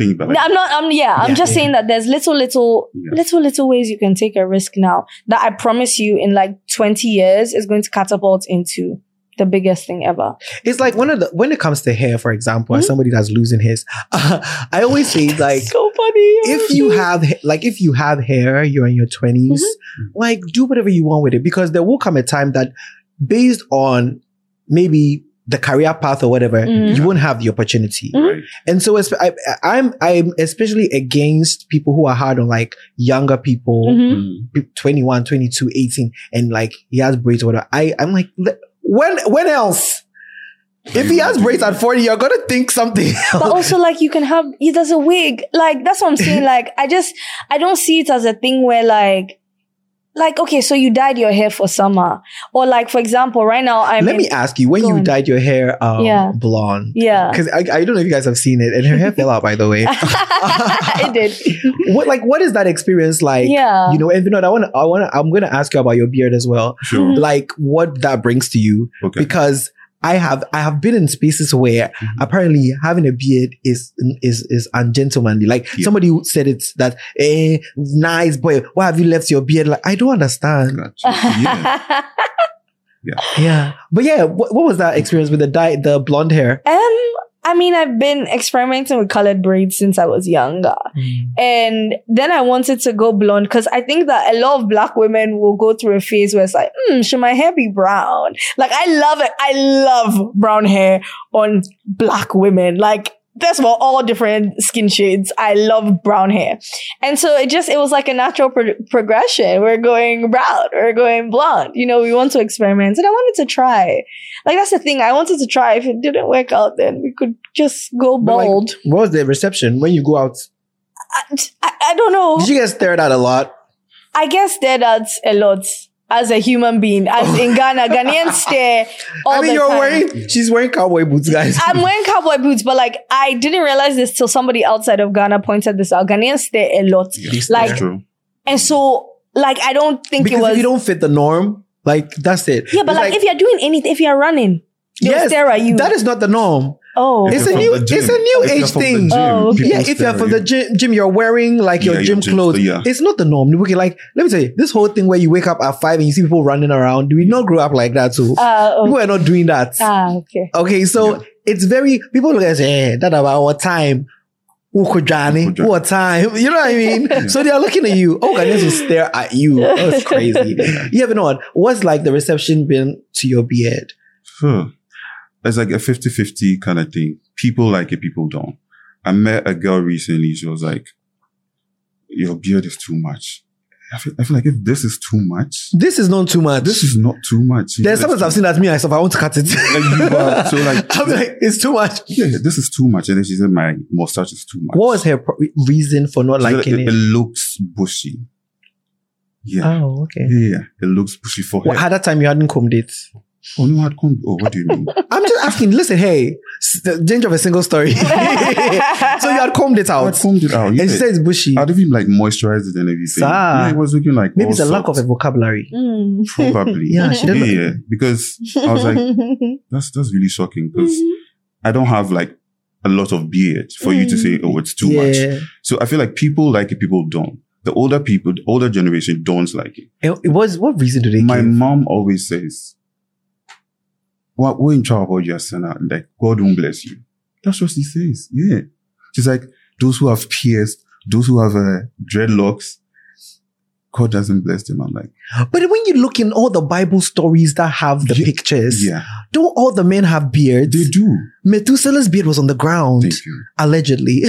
I'm just saying that there's little ways you can take a risk now that I promise you in like 20 years is going to catapult into the biggest thing ever. It's like when it comes to hair, for example, as somebody that's losing his, I always say like, so funny. If you have hair, you're in your 20s, like do whatever you want with it, because there will come a time that based on maybe the career path or whatever, you won't have the opportunity. And so I'm especially against people who are hard on like younger people, 21, 22, 18, and like he has braids or whatever. I'm like, when else? If he has braids at 40, you're gonna think something else. But also like he does a wig. Like that's what I'm saying. Like I don't see it as a thing where like, okay, so you dyed your hair for summer. Or like, for example, right now Let me ask you, when you dyed your hair blonde. Yeah. Because I don't know if you guys have seen it, and her hair fell out, by the way. It did. What is that experience like? Yeah. You know, and I'm gonna ask you about your beard as well. Sure. Like what that brings to you. Okay. Because I have been in spaces where apparently having a beard is ungentlemanly. Like somebody who said it that, nice boy, why have you left your beard? Like, I don't understand. Gotcha. Yeah. But yeah, what was that experience with the blonde hair? I mean, I've been experimenting with colored braids since I was younger. And then I wanted to go blonde because I think that a lot of Black women will go through a phase where it's like, should my hair be brown? Like, I love it. I love brown hair on Black women. Like, that's for all different skin shades. I love brown hair. And so it was like a natural progression. We're going brown. We're going blonde. You know, we want to experiment. And I wanted to try. Like, that's the thing. I wanted to try. If it didn't work out, then we could just go bald. Like, what was the reception when you go out? I don't know. Did you get stared at a lot? I get stared at a lot. As a human being, as in Ghana, Ghanaians stare all the time. She's wearing cowboy boots, guys. I'm wearing cowboy boots, but like, I didn't realize this till somebody outside of Ghana pointed this out. Ghanaians stare a lot. Like, true. And so, like, I don't think because if you don't fit the norm, like, that's it. Yeah, but like if you're doing anything, if you're running, they'll stare at you. That is not the norm. Oh, it's a new age thing. Oh, okay. Yeah, if you're from the gym, you're wearing like your gym clothes. It's not the norm. Okay, like let me tell you, this whole thing where you wake up at 5 and you see people running around. Do we not grow up like that too? People are not doing that. Okay. Okay, so it's very people look and say, that about what time? What time? You know what I mean? So they are looking at you. Oh, Ghanaians will stare at you. That's crazy. You have no. What's like the reception been to your beard? It's like a 50-50 kind of thing. People like it, people don't. I met a girl recently. She was like, your beard is too much. I feel like if this is too much. This is not too much. This is not too much. There's sometimes I've seen that me myself. I want to cut it. So like, I'm like, it's too much. Yeah, this is too much. And then she said, my mustache is too much. What was her reason for not liking it? It looks bushy. Yeah. Oh, okay. Yeah, it looks bushy for her. At that time, you hadn't combed it. Oh, no, I'd combed. Oh, what do you mean? I'm just asking. Listen, hey, the danger of a single story. So you had combed it out. I combed it out. Yeah. And she said it's bushy. I'd even like moisturized it and everything. Yeah, it was looking like maybe it's a lack of a vocabulary. Probably. Yeah, she didn't. Yeah, because I was like, that's really shocking because I don't have like a lot of beard for you to say, oh, it's too much. So I feel like people like it, people don't. The older generation don't like it. What reason do they give? My mom always says, we're in trouble about your son, like, God won't bless you. That's what she says. Yeah. She's like, those who have pierced, those who have dreadlocks, God doesn't bless them. I'm like, but when you look in all the Bible stories that have the pictures, don't all the men have beards? They do. Methuselah's beard was on the ground. Thank you. Allegedly.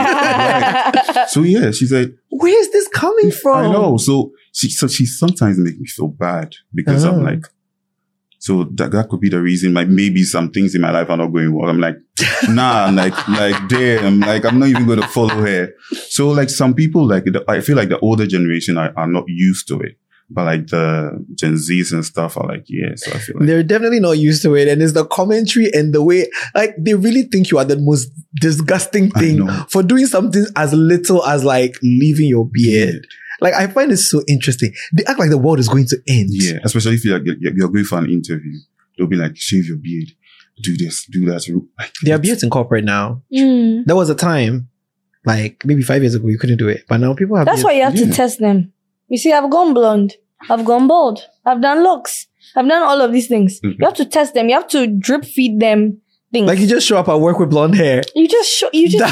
So yeah, she's like, where is this coming from? I know. So she sometimes makes me feel bad because I'm like, so that could be the reason. Like maybe some things in my life are not going well. I'm like, nah, I'm like damn, like I'm not even going to follow her. So like some people, like I feel like the older generation are not used to it, but like the Gen Zs and stuff are like, yeah. So I feel like they're definitely not used to it, and it's the commentary and the way like they really think you are the most disgusting thing for doing something as little as like leaving your beard. Like, I find it so interesting. They act like the world is going to end. Yeah, especially if you're going for an interview. They'll be like, shave your beard, do this, do that. Like, there are beards in corporate now. There was a time, like maybe 5 years ago, you couldn't do it. But now people have That's beards. why you have to test them. You see, I've gone blonde. I've gone bald. I've done locks. I've done all of these things. You have to test them. You have to drip feed them things. Like you just show up at work with blonde hair. You just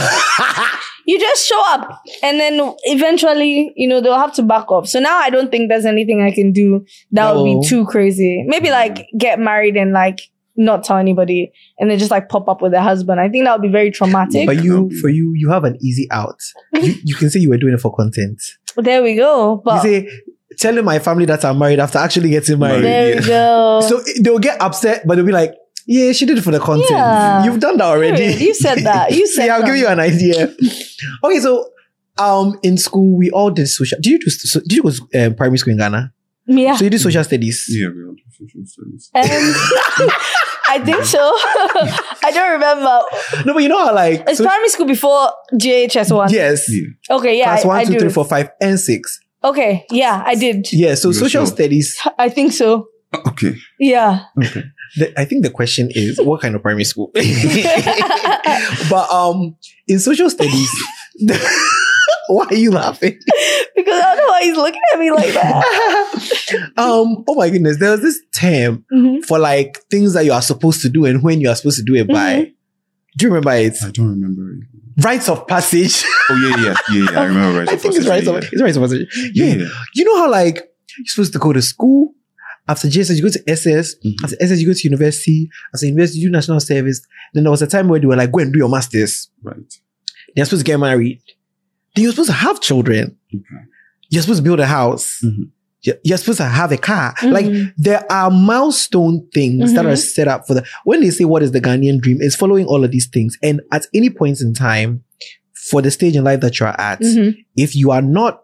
you just show up and then eventually, they'll have to back up. So now I don't think there's anything I can do that would be too crazy. Maybe like get married and like not tell anybody and then just like pop up with a husband. I think that would be very traumatic. But you have an easy out. You can say you were doing it for content. There we go. But you say, telling my family that I'm married after actually getting married. There we go. So they'll get upset, but they'll be like, yeah, she did it for the content. Yeah. You've done that already. You said that. Yeah, I'll give you an idea. Okay, so in school we all did social. Did you go to primary school in Ghana? Yeah. So you did social studies? Yeah, we all did social studies. I think so. I don't remember. No, but you know how like it's primary school before GHS 1. Yes. Yeah. Okay, yeah. Class 1, 2, do. 3, 4, 5, and 6. Okay, yeah, I did. Yeah, so social studies. I think so. Okay. Yeah. Okay. I think the question is, what kind of primary school? But in social studies, why are you laughing? Because I don't know why he's looking at me like that. Oh my goodness, there was this term for like things that you are supposed to do and when you are supposed to do it by. Do you remember it? I don't remember it. Rites of passage. Oh yeah. I remember rites of passage. I think it's rites of passage. Yeah. You know how like you're supposed to go to school. After JSS, you go to SS. After SS, you go to university. After university, you do national service. Then there was a time where they were like, go and do your masters. Right. You're supposed to get married. Then you're supposed to have children. Okay. You're supposed to build a house. You're supposed to have a car. Like there are milestone things that are set up for when they say what is the Ghanaian dream, it's following all of these things. And at any point in time, for the stage in life that you're at, if you are not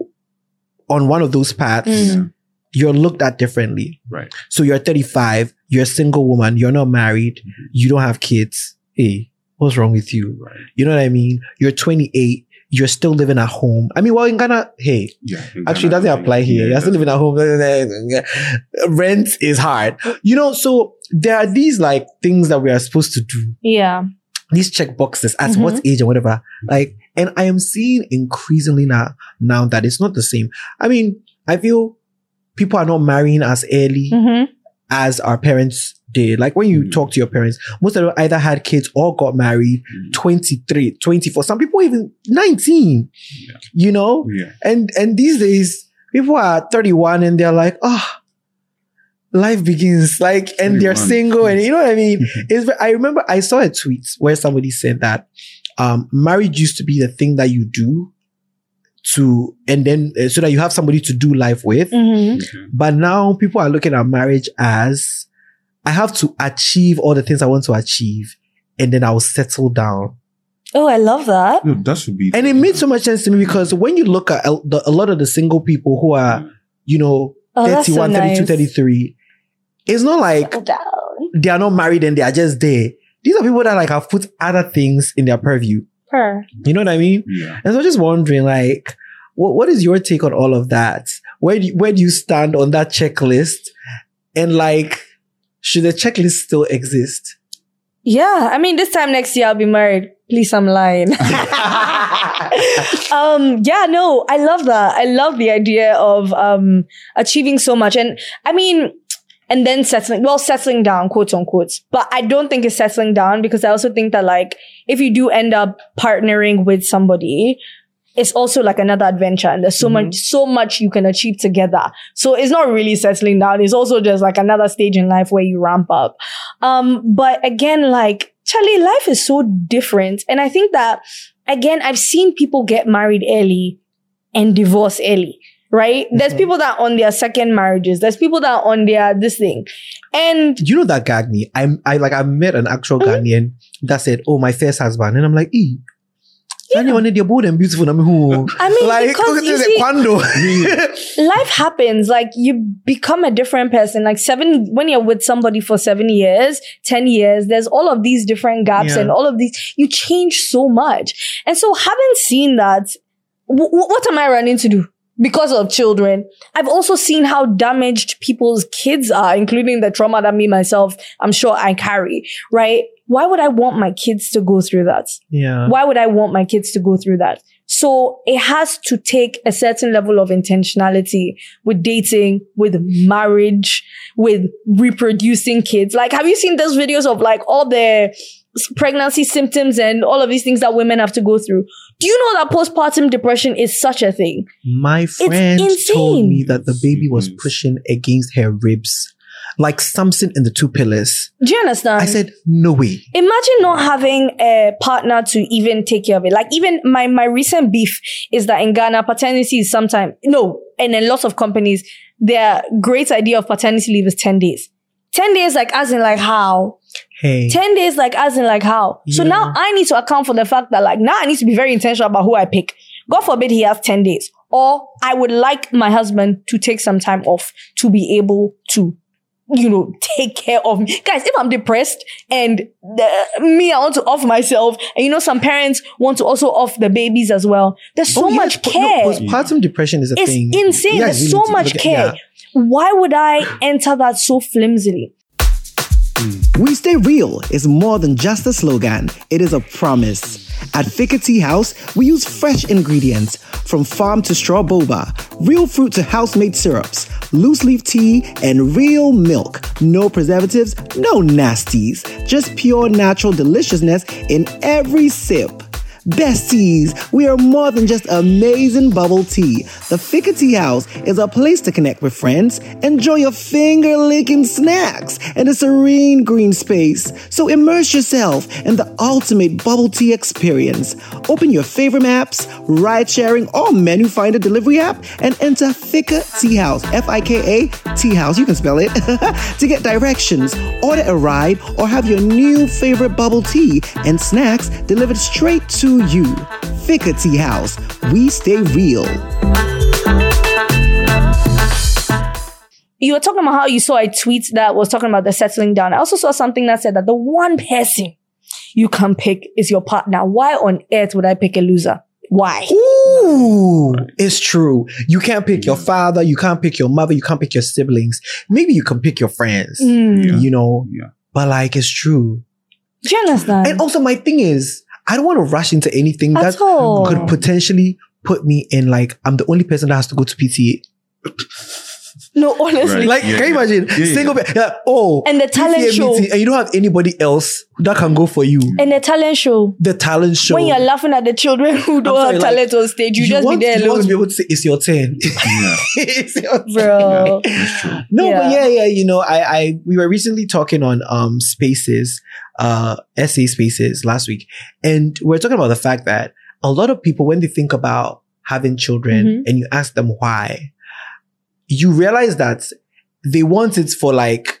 on one of those paths, you're looked at differently. Right. So you're 35, you're a single woman, you're not married, you don't have kids. Hey, what's wrong with you? Right. You know what I mean? You're 28, you're still living at home. I mean, well, in Ghana, hey, actually, it doesn't apply here. You're still living at home. Rent is hard. You know, so there are these like things that we are supposed to do. Yeah. These check boxes at what age or whatever. Like, and I am seeing increasingly now that it's not the same. I mean, I feel people are not marrying as early as our parents did. Like when you talk to your parents, most of them either had kids or got married 23, 24, some people even 19, you know? Yeah. And these days, people are 31 and they're like, life begins, like, and 31. They're single and you know what I mean? I remember I saw a tweet where somebody said that marriage used to be the thing that you do and then so that you have somebody to do life with. But now people are looking at marriage as I have to achieve all the things I want to achieve and then I'll settle down. Oh, I love that. No, that should be. And it made so much sense to me because when you look at a lot of the single people who are, you know, 31, 32, 33, it's not like they are not married and they are just there. These are people that like have put other things in their purview. You know what I mean? Yeah. And so I'm just wondering, like, what is your take on all of that? Where do you stand on that checklist? And like, should the checklist still exist? Yeah, I mean, this time next year I'll be married. Please, I'm lying. Yeah, no, I love that. I love the idea of achieving so much, and I mean. And then settling down, quote unquote. But I don't think it's settling down because I also think that like, if you do end up partnering with somebody, it's also like another adventure and there's so much you can achieve together. So it's not really settling down. It's also just like another stage in life where you ramp up. But again, like, Charlie, life is so different. And I think that, again, I've seen people get married early and divorce early. Right? There's people that are on their second marriages. There's people that are on their this thing. And you know that gagged me. I met an actual Ghanaian that said, "Oh, my first husband." And I'm like, I mean, like, because you see, life happens. Like, you become a different person. Like, when you're with somebody for 7 years, 10 years, there's all of these different gaps and all of these, you change so much. And so having seen that, what am I running to do? Because of children. I've also seen how damaged people's kids are, including the trauma that me myself, I'm sure I carry, right? Why would I want my kids to go through that? Yeah. Why would I want my kids to go through that? So it has to take a certain level of intentionality with dating, with marriage, with reproducing kids. Like, have you seen those videos of like all the pregnancy symptoms and all of these things that women have to go through? Do you know that postpartum depression is such a thing? My friend told me that the baby was pushing against her ribs, like Samson in the Two Pillars. Do you understand? I said, no way. Imagine not having a partner to even take care of it. Like, even my recent beef is that in Ghana, paternity is and in lots of companies, their great idea of paternity leave is 10 days. 10 days, like, as in, like, how? Hey. 10 days, like, as in, like, how? So now I need to account for the fact that, like, now I need to be very intentional about who I pick. God forbid he has 10 days. Or I would like my husband to take some time off to be able to, you know, take care of me. Guys, if I'm depressed and I want to off myself, and you know, some parents want to also off the babies as well. There's so much care. Postpartum depression is a thing. It's insane. There's so much care. Why would I enter that so flimsily? We Stay Real is more than just a slogan. It is a promise. At Fika Tea House, we use fresh ingredients from farm to straw boba, real fruit to house-made syrups, loose leaf tea, and real milk. No preservatives, no nasties. Just pure natural deliciousness in every sip. Besties, we are more than just amazing bubble tea. The Fika Tea House is a place to connect with friends, enjoy your finger-licking snacks, and a serene green space. So immerse yourself in the ultimate bubble tea experience. Open your favorite maps, ride-sharing, or menu finder delivery app, and enter Fika Tea House, Fika Tea House, you can spell it, to get directions, order a ride, or have your new favorite bubble tea and snacks delivered straight to you. Fika Tea House. We stay real. You were talking about how you saw a tweet that was talking about the settling down. I also saw something that said that the one person you can pick is your partner. Why on earth would I pick a loser? Why? Ooh, it's true. You can't pick your father, you can't pick your mother, you can't pick your siblings. Maybe you can pick your friends, you know? Yeah. But like, it's true. Do you understand? And also my thing is, I don't want to rush into anything that could potentially put me in like, I'm the only person that has to go to PTA. No, honestly. Right. Like, can you imagine? Single and the talent PTA show. Meeting, and you don't have anybody else that can go for you. And the talent show. The talent show. When you're laughing at the children who don't have talent on stage, you just be there alone. You want to be able to say, it's your turn. It's your turn. Bro. Yeah. No, but you know, we were recently talking on Spaces, essay Spaces last week, and we're talking about the fact that a lot of people, when they think about having children and you ask them why, you realize that they want it for like,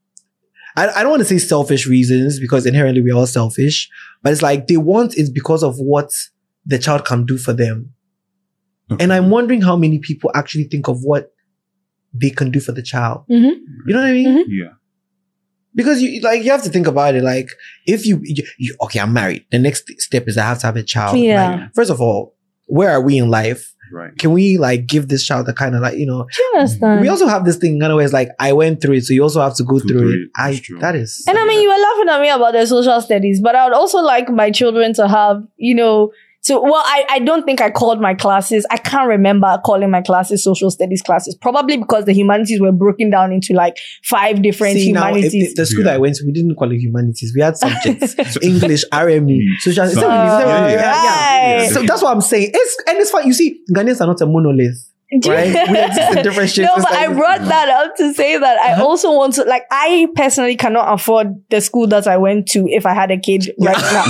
I don't want to say selfish reasons because inherently we're all selfish, but it's like they want it because of what the child can do for them. Okay. And I'm wondering how many people actually think of what they can do for the child. You know what I mean? Yeah. Because you have to think about it. Like, if you okay, I'm married. The next step is I have to have a child. Yeah. Like, first of all, where are we in life? Right. Can we like give this child the kind of like, you know? Do you understand? We also have this thing, in other words, like I went through it, so you also have to go through it. That is. And I mean, you were laughing at me about the social studies, but I would also like my children to have, you know, I don't think I called my classes. I can't remember calling my classes social studies classes, probably because the humanities were broken down into like 5 different humanities. Now, the school that I went to, we didn't call it humanities. We had subjects, English, RME, social. So that's what I'm saying. It's fun. You see, Ghanaians are not a monolith. Right? We exist in different shapes. No, but I brought that up to say that I also want to, like, I personally cannot afford the school that I went to if I had a kid right now.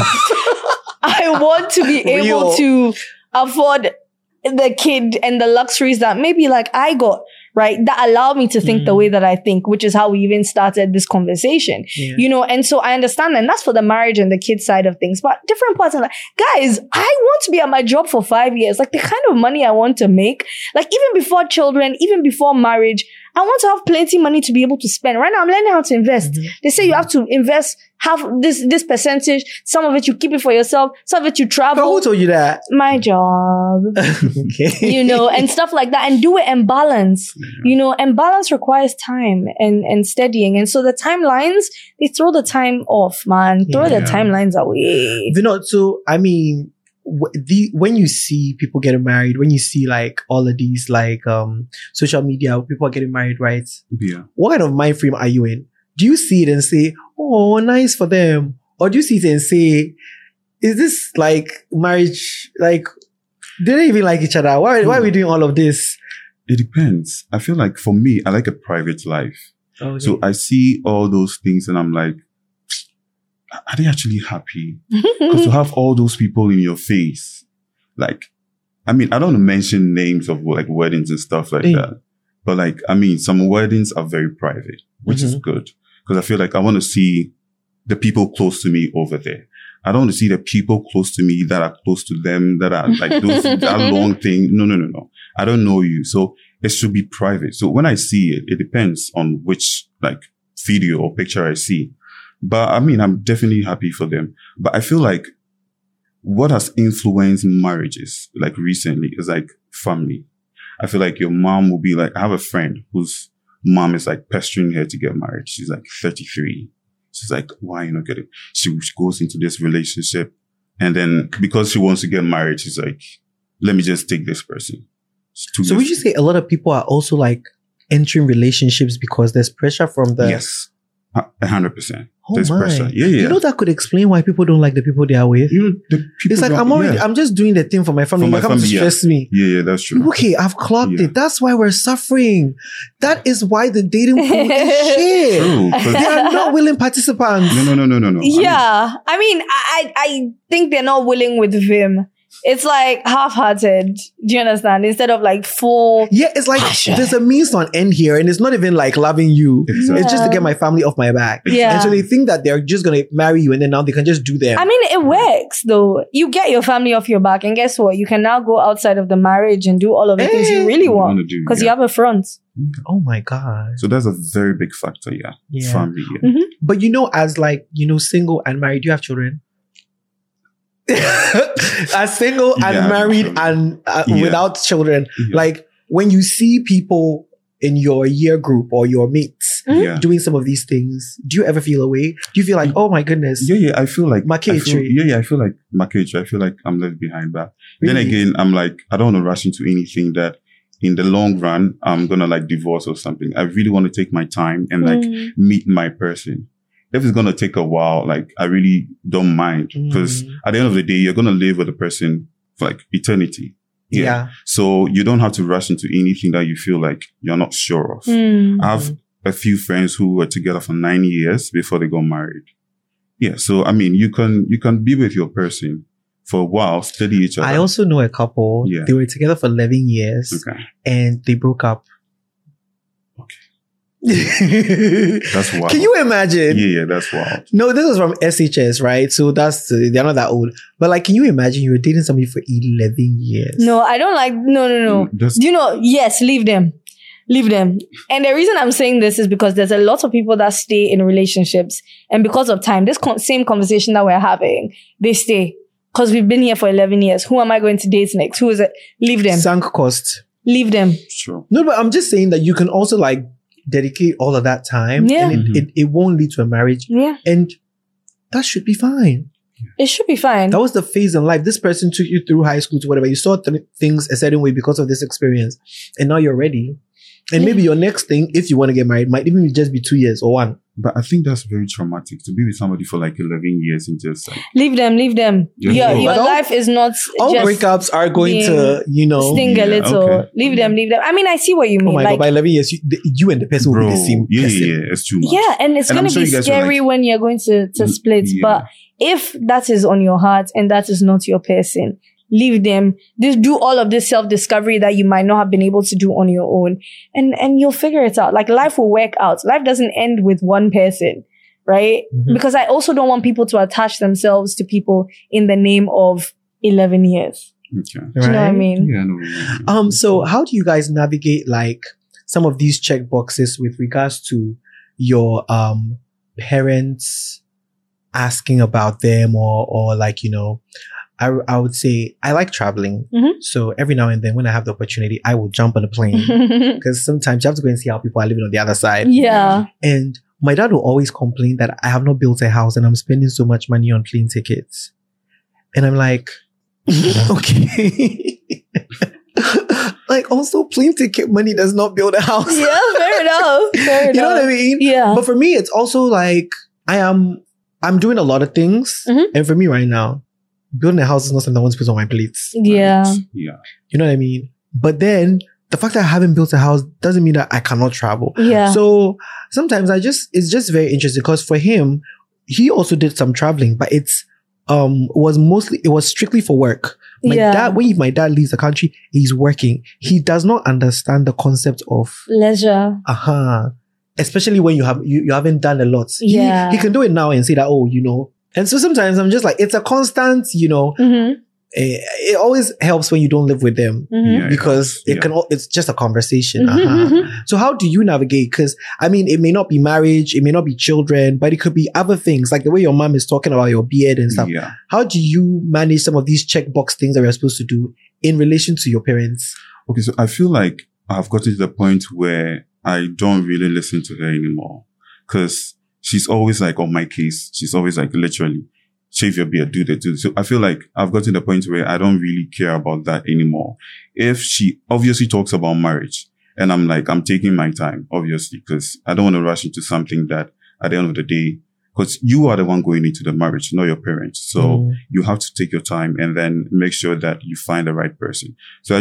I want to be able to afford the kid and the luxuries that maybe like I got, right? That allow me to think the way that I think, which is how we even started this conversation, you know? And so I understand, and that's for the marriage and the kid side of things, but different parts of like, guys, I want to be at my job for 5 years. Like the kind of money I want to make, like even before children, even before marriage, I want to have plenty of money to be able to spend. Right now, I'm learning how to invest. They say you have to invest half this percentage. Some of it you keep it for yourself. Some of it you travel. But who told you that? My job. Okay. You know, and stuff like that. And do it in balance. You know, and balance requires time and steadying. And so the timelines, they throw the time off, man. Throw the timelines away. You know, so, I mean, when you see people getting married, when you see like all of these like social media, people are getting married, right? Yeah. What kind of mind frame are you in? Do you see it and say, "Oh, nice for them," or do you see it and say, "Is this like marriage? Like, do they even like each other? Why are we doing all of this?" It depends. I feel like for me, I like a private life. Okay. So I see all those things and I'm like, are they actually happy? Because to have all those people in your face, like, I mean, I don't want to mention names of like weddings and stuff like that. But like, I mean, some weddings are very private, which is good. Because I feel like I want to see the people close to me over there. I don't want to see the people close to me that are close to them, that are like those, that long thing. No. I don't know you. So it should be private. So when I see it, it depends on which like video or picture I see. But I mean, I'm definitely happy for them. But I feel like what has influenced marriages like recently is like family. I feel like your mom will be like, I have a friend whose mom is like pestering her to get married. She's like 33. She's like, why you not getting? She goes into this relationship, and then because she wants to get married, she's like, let me just take this person. So would you say a lot of people are also like entering relationships because there's pressure from the... Yes, 100%. Oh There's my. pressure. Yeah. You know, that could explain why people don't like the people they are with. You know, the people It's like, I'm just doing the thing for my family. For my You're coming to family, stress me. Yeah, that's true. Okay, I've clocked Yeah. it. That's why we're suffering. That is why the dating pool is shit. True. 'Cause- They are not willing participants. No. Yeah. I think they're not willing with Vim. It's like half-hearted. Do you understand? Instead of like full. Yeah, it's like there's a means to an end here, and it's not even like loving you. Exactly. It's just to get my family off my back. Yeah. And so they think that they're just gonna marry you, and then now they can just do them. I mean, it works though. You get your family off your back, and guess what? You can now go outside of the marriage and do all of the things you really want wanna do, because yeah. you have a front. Oh my god. So that's a very big factor, yeah. Yeah. Family, yeah. But as like, single and married, you have children? As single and Yeah, married sure. and Yeah. without children, Yeah. like when you see people in your year group or your mates Yeah. doing some of these things, do you ever feel away? Do you feel like, oh my goodness? Yeah, I feel like I feel like I feel like I'm left behind. But then Really? again, I'm like, I don't want to rush into anything that in the long run I'm gonna like divorce or something. I really want to take my time and like meet my person. If it's gonna take a while, like I really don't mind because at the end of the day, you're gonna live with a person for like eternity. Yeah. So you don't have to rush into anything that you feel like you're not sure of. I have a few friends who were together for 9 years before they got married. Yeah. So, I mean, you can be with your person for a while, study each other. I also know a couple, Yeah. they were together for 11 years Okay. and they broke up. Okay. That's That's wild. Can you imagine? Yeah, that's wild. No, this was from SHS, right? So they're not that old. But like, can you imagine you were dating somebody for 11 years? No, I don't like. No. Just- Do you know? Yes, leave them. Leave them. And the reason I'm saying this is because there's a lot of people that stay in relationships, and because of time, this same conversation that we're having, they stay because we've been here for 11 years. Who am I going to date next? Who is it? Leave them. Sunk cost. Leave them. Sure. No, but I'm just saying that you can also like dedicate all of that time, Yeah. and it won't lead to a marriage, Yeah, and that should be fine. it should be fine. That was the phase in life. This person took you through high school to whatever. You saw things a certain way because of this experience, and now you're ready. And maybe your next thing, if you want to get married, might even just be 2 years or 1. But I think that's very traumatic to be with somebody for like 11 years and just like, Leave them. Yeah. Your But all- life is not All just breakups are going to, sting a Yeah, little. okay. Leave them. I mean, I see what you mean. Oh my like, God, by 11 years, you and the person will bro, be the same yeah, person. it's too much. yeah, and it's And I'm going to sure be you guys are scary like- when you're going to split. Yeah. But if that is on your heart and that is not your person, leave them. Just do all of this self-discovery that you might not have been able to do on your own. And you'll figure it out. Like, life will work out. Life doesn't end with one person, right? Mhm. Because I also don't want people to attach themselves to people in the name of 11 years. Okay. Do you know what I Right? mean? Yeah, I know what you mean. So how do you guys navigate like some of these check boxes with regards to your parents asking about them or like, I would say I like traveling. Mhm. So every now and then when I have the opportunity, I will jump on a plane because sometimes you have to go and see how people are living on the other side. Yeah. And my dad will always complain that I have not built a house and I'm spending so much money on plane tickets. And I'm like, okay. Like, also plane ticket money does not build a house. Yeah, fair enough. Fair enough. You know what I mean? Yeah. But for me, it's also like I'm doing a lot of things. Mhm. And for me right now, building a house is not something I want to put on my plates. Yeah. Yeah. You know what I mean? But then the fact that I haven't built a house doesn't mean that I cannot travel. Yeah. So sometimes it's just very interesting because for him, he also did some traveling, but it was strictly for work. My dad, when my dad leaves the country, he's working. He does not understand the concept of Leisure. especially when you haven't done a lot. Yeah. He can do it now and say that, and so sometimes I'm just like, it's a constant, Mm-hmm. it always helps when you don't live with them Mm-hmm. Yeah, because yeah. it's just a conversation. Mhm, So how do you navigate? Because I mean, it may not be marriage, it may not be children, but it could be other things like the way your mom is talking about your beard and stuff. Yeah. How do you manage some of these checkbox things that we're supposed to do in relation to your parents? Okay, so I feel like I've gotten to the point where I don't really listen to her anymore. Because she's always like on my case. She's always like literally shave your beard, do that. So I feel like I've gotten to the point where I don't really care about that anymore. If she obviously talks about marriage and I'm like, I'm taking my time, obviously, because I don't want to rush into something that at the end of the day, because you are the one going into the marriage, not your parents. So you have to take your time and then make sure that you find the right person. So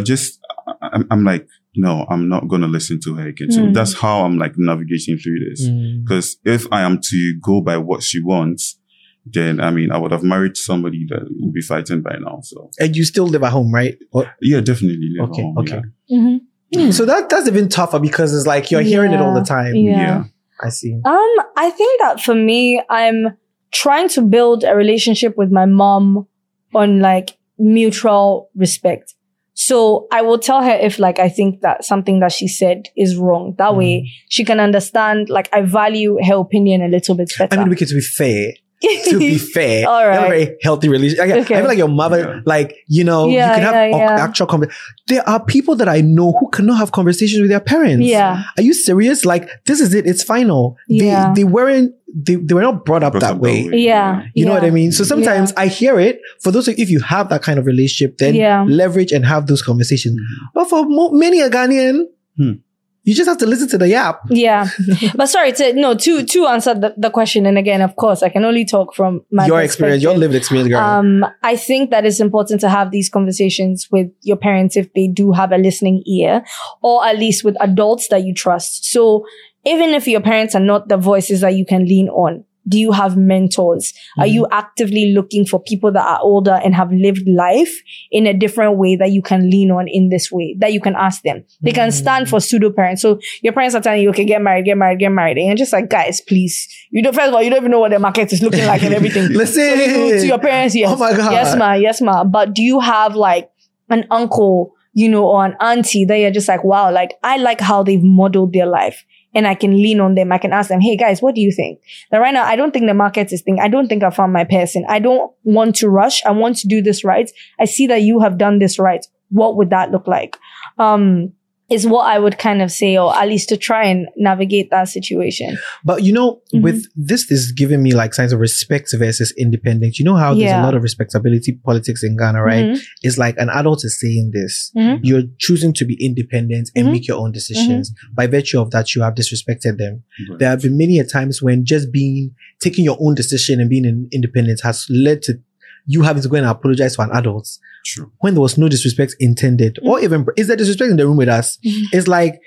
I'm like, no, I'm not going to listen to her again. So that's how I'm like navigating through this. Because if I am to go by what she wants, then I mean, I would have married somebody that would be fighting by now. So, and you still live at home, right? Or? Yeah, definitely live at home. Okay. Yeah. So that's even tougher because it's like you're hearing it all the time. Yeah. I see. I think that for me, I'm trying to build a relationship with my mom on like mutual respect. So I will tell her if like I think that something that she said is wrong. That way she can understand, like I value her opinion a little bit better. I mean, because to be fair, all right. you have a very healthy relationship. I feel like your mother, like, you know, you can have actual conversations. There are people that I know who cannot have conversations with their parents. Yeah. Are you serious? Like, this is it. It's final. Yeah. They were not brought up that way. Yeah. You know what I mean? So sometimes I hear it. For those, if you have that kind of relationship, then leverage and have those conversations. But for many a Ghanaian, you just have to listen to the yap. Yeah. But sorry, to answer the question. And again, of course, I can only talk from my experience, your lived experience, girl. I think that it's important to have these conversations with your parents if they do have a listening ear, or at least with adults that you trust. So even if your parents are not the voices that you can lean on, do you have mentors? Are you actively looking for people that are older and have lived life in a different way that you can lean on in this way, that you can ask them? They can stand for pseudo parents. So your parents are telling you, okay, get married. And you're just like, guys, please. First of all, you don't even know what the market is looking like and everything. Listen. So to your parents, yes. Oh my God. Yes, ma. But do you have like an uncle, or an auntie that you're just like, wow, like I like how they've modeled their life. And I can lean on them. I can ask them, hey guys, what do you think? Now right now, I don't think the market is thing. I don't think I found my person. I don't want to rush. I want to do this right. I see that you have done this right. What would that look like? Is what I would kind of say, or at least to try and navigate that situation. But with this is giving me like signs of respect versus independence. You know how there's a lot of respectability politics in Ghana, right? It's like an adult is saying this. You're choosing to be independent and make your own decisions. By virtue of that, you have disrespected them. There have been many a times when just taking your own decision and being independent has led to you having to go and apologize to an adult. True. When there was no disrespect intended, or even is there disrespect in the room with us? It's like,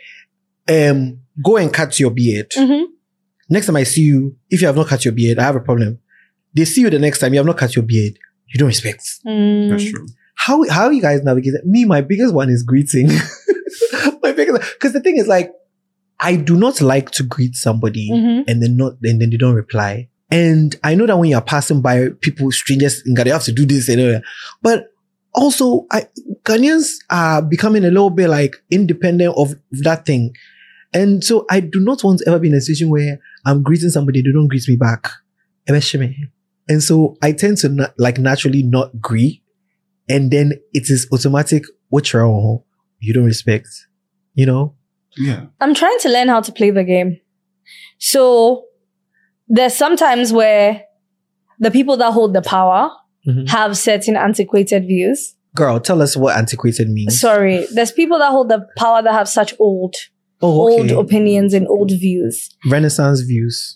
go and cut your beard. Next time I see you, if you have not cut your beard, I have a problem. They see you the next time, you have not cut your beard, you don't respect. That's true. How you guys navigate that? Me, my biggest one is greeting. Because the thing is like, I do not like to greet somebody and then they don't reply. And I know that when you're passing by people, strangers, you have to do this and but also, Ghanaians are becoming a little bit like independent of that thing. And so I do not want to ever be in a situation where I'm greeting somebody, they don't greet me back. And so I tend to naturally not greet. And then it is automatic, what's wrong? You don't respect, Yeah. I'm trying to learn how to play the game. So there's sometimes where the people that hold the power have certain antiquated views. Girl, tell us what antiquated means. Sorry. There's people that hold the power that have such old opinions and old views. Renaissance views.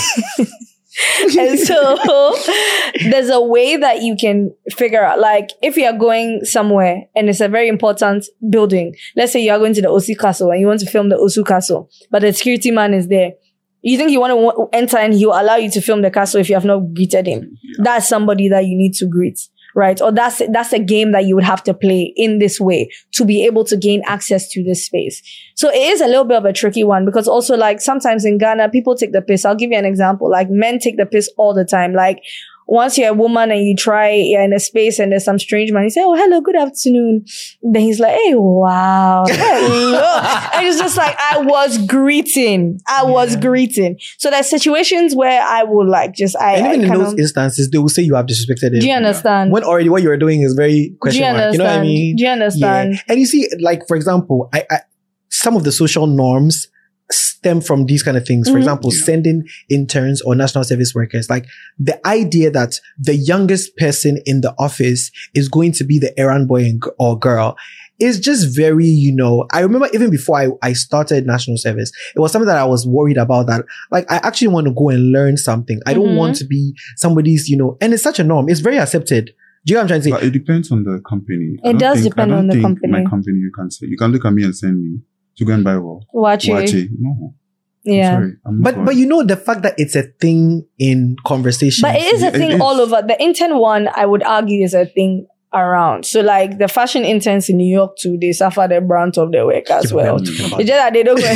And so there's a way that you can figure out, like if you are going somewhere and it's a very important building, let's say you are going to the Osu Castle and you want to film the Osu Castle, but the security man is there. You think you want to enter and he'll allow you to film the castle if you have not greeted him. Yeah. That's somebody that you need to greet, right? Or that's a game that you would have to play in this way to be able to gain access to this space. So it is a little bit of a tricky one because also like sometimes in Ghana, people take the piss. I'll give you an example. Like men take the piss all the time. Like once you're a woman and you're in a space and there's some strange man, you say, oh, hello, good afternoon. Then he's like, hey, wow. Hello. And it's just like, I was greeting. So there's situations where I will like just, and even in those instances, they will say you have disrespected them. Do you understand? When already what you're doing is very question mark. You know what I mean? Do you understand? Yeah. And you see, like, for example, I some of the social norms stem from these kind of things. For example, sending interns or national service workers. Like the idea that the youngest person in the office is going to be the errand boy or girl is just very, I remember even before I started national service, it was something that I was worried about, that like I actually want to go and learn something. I don't want to be somebody's, and it's such a norm. It's very accepted. Do you know what I'm trying to say? But it depends on the company. It does depend on the company. My company, you can say, you can look at me and send me to go and buy what? Wache. No. Yeah. But the fact that it's a thing in conversation. But it is a thing all over. The intern one, I would argue, is a thing around. So like the fashion interns in New York too, they suffer the brunt of the work as well. It's just that they don't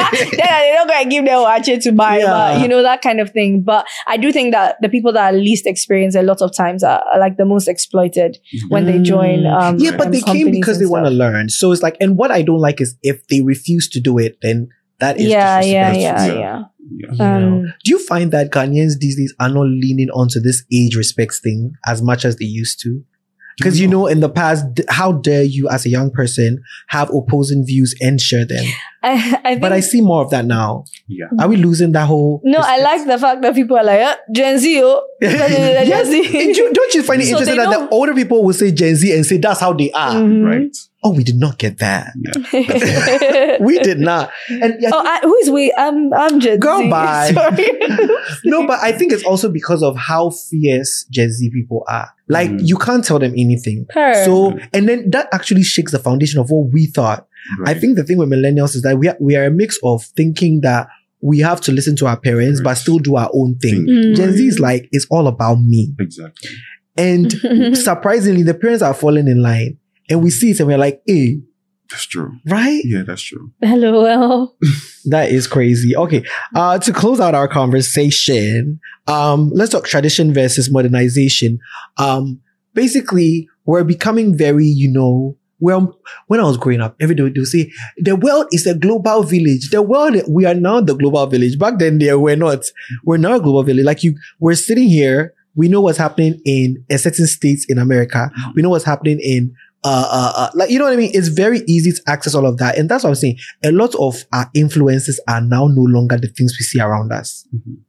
go and give them wache to buy, but that kind of thing. But I do think that the people that are least experienced a lot of times are like the most exploited when they join. But they came because they want to learn. So it's like, and what I don't like is if they refuse to do it, then that is yeah. Do you find that Ghanaians these days are not leaning onto this age respects thing as much as they used to? Because, in the past, how dare you as a young person have opposing views and share them? But I see more of that now. Yeah. Are we losing that whole... No, I like the fact that people are like, Gen Z, Gen Z. Don't you find it interesting that the older people will say Gen Z and say that's how they are? Right. Oh, we did not get that. Yeah. We did not. And who is we? I'm Gen Z. Girl, bye. Sorry. No, but I think it's also because of how fierce Gen Z people are. Like, you can't tell them anything. So, and then that actually shakes the foundation of what we thought. Right. I think the thing with millennials is that we are a mix of thinking that we have to listen to our parents, but still do our own thing. Gen Z is like, it's all about me. Exactly. And surprisingly, the parents are falling in line. And we see it and we're like, hey. That's true. Right? Yeah, that's true. LOL. That is crazy. Okay. To close out our conversation, let's talk tradition versus modernization. Basically, we're becoming very, when I was growing up, every day they would say, the world is a global village. We are now the global village. Back then, we're not. We're now a global village. Like we're sitting here. We know what's happening in a certain states in America. We know what's happening in like, you know what I mean? It's very easy to access all of that. And that's what I'm saying. A lot of our influences are now no longer the things we see around us.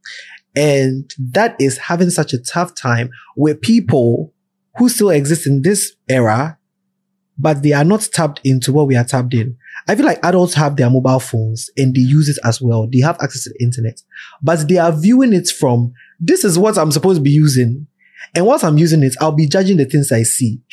And that is having such a tough time with people who still exist in this era, but they are not tapped into what we are tapped in. I feel like adults have their mobile phones and they use it as well. They have access to the internet, but they are viewing it from, this is what I'm supposed to be using. And once I'm using it, I'll be judging the things I see.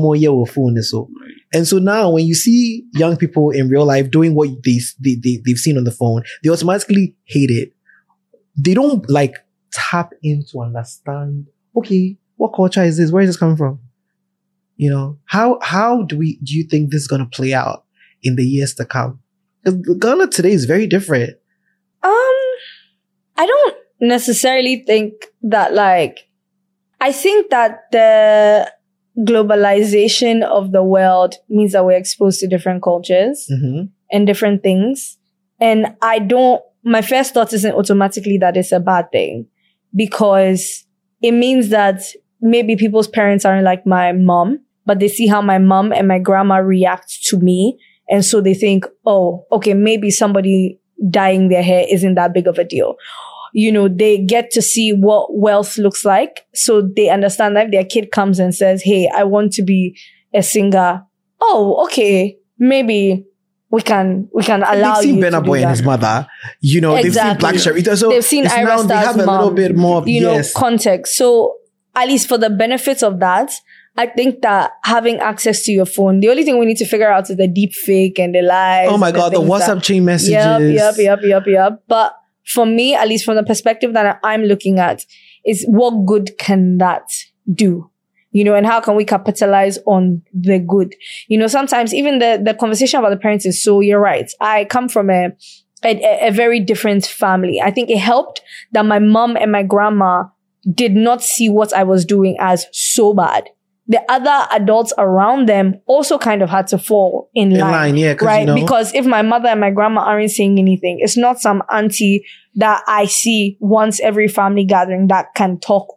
And so now when you see young people in real life doing what they've seen on the phone, they automatically hate it. They don't tap in to understand, okay, what culture is this? Where is this coming from? How do you think this is going to play out in the years to come? Ghana today is very different. I don't necessarily think that I think that the globalization of the world means that we're exposed to different cultures and different things. And my first thought isn't automatically that it's a bad thing, because it means that maybe people's parents aren't like my mom, but they see how my mom and my grandma react to me. And so they think, oh, okay, maybe somebody dyeing their hair isn't that big of a deal. They get to see what wealth looks like. So they understand that if their kid comes and says, hey, I want to be a singer. Oh, okay. Maybe we can allow you to do that. They've seen Burna Boy and his mother. They've seen Black Sharita. So they've seen Ira Star's they have mom, a little bit more, context. So at least for the benefits of that, I think that having access to your phone, the only thing we need to figure out is the deep fake and the lies. Oh my God, the WhatsApp chain messages. Yep. But for me, at least from the perspective that I'm looking at, is what good can that do? And how can we capitalize on the good? Sometimes even the conversation about the parents is so, you're right. I come from a very different family. I think it helped that my mom and my grandma did not see what I was doing as so bad. The other adults around them also kind of had to fall in line, right? Because if my mother and my grandma aren't saying anything, it's not some auntie that I see once every family gathering that can talk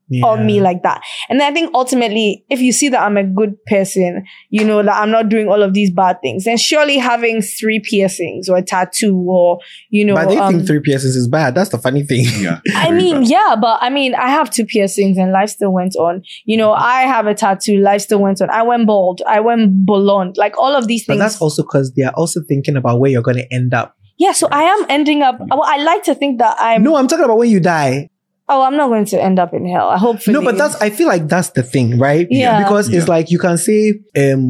on me like that. And then I think ultimately, if you see that I'm a good person, you know, that I'm not doing all of these bad things, then surely having 3 piercings or a tattoo or, you know. But they think 3 piercings is bad. That's the funny thing. Yeah. I mean, yeah, but I mean, I have 2 piercings and life still went on. You know, I have a tattoo, life still went on. I went bald. I went blonde. Like all of these things. But that's also because they are also thinking about where you're going to end up. Yeah, so I am ending up. Well, I like to think that I'm. No, I'm talking about when you die. Oh, I'm not going to end up in hell. I hope. No, but I feel like that's the thing, right? Yeah. Because it's like you can say,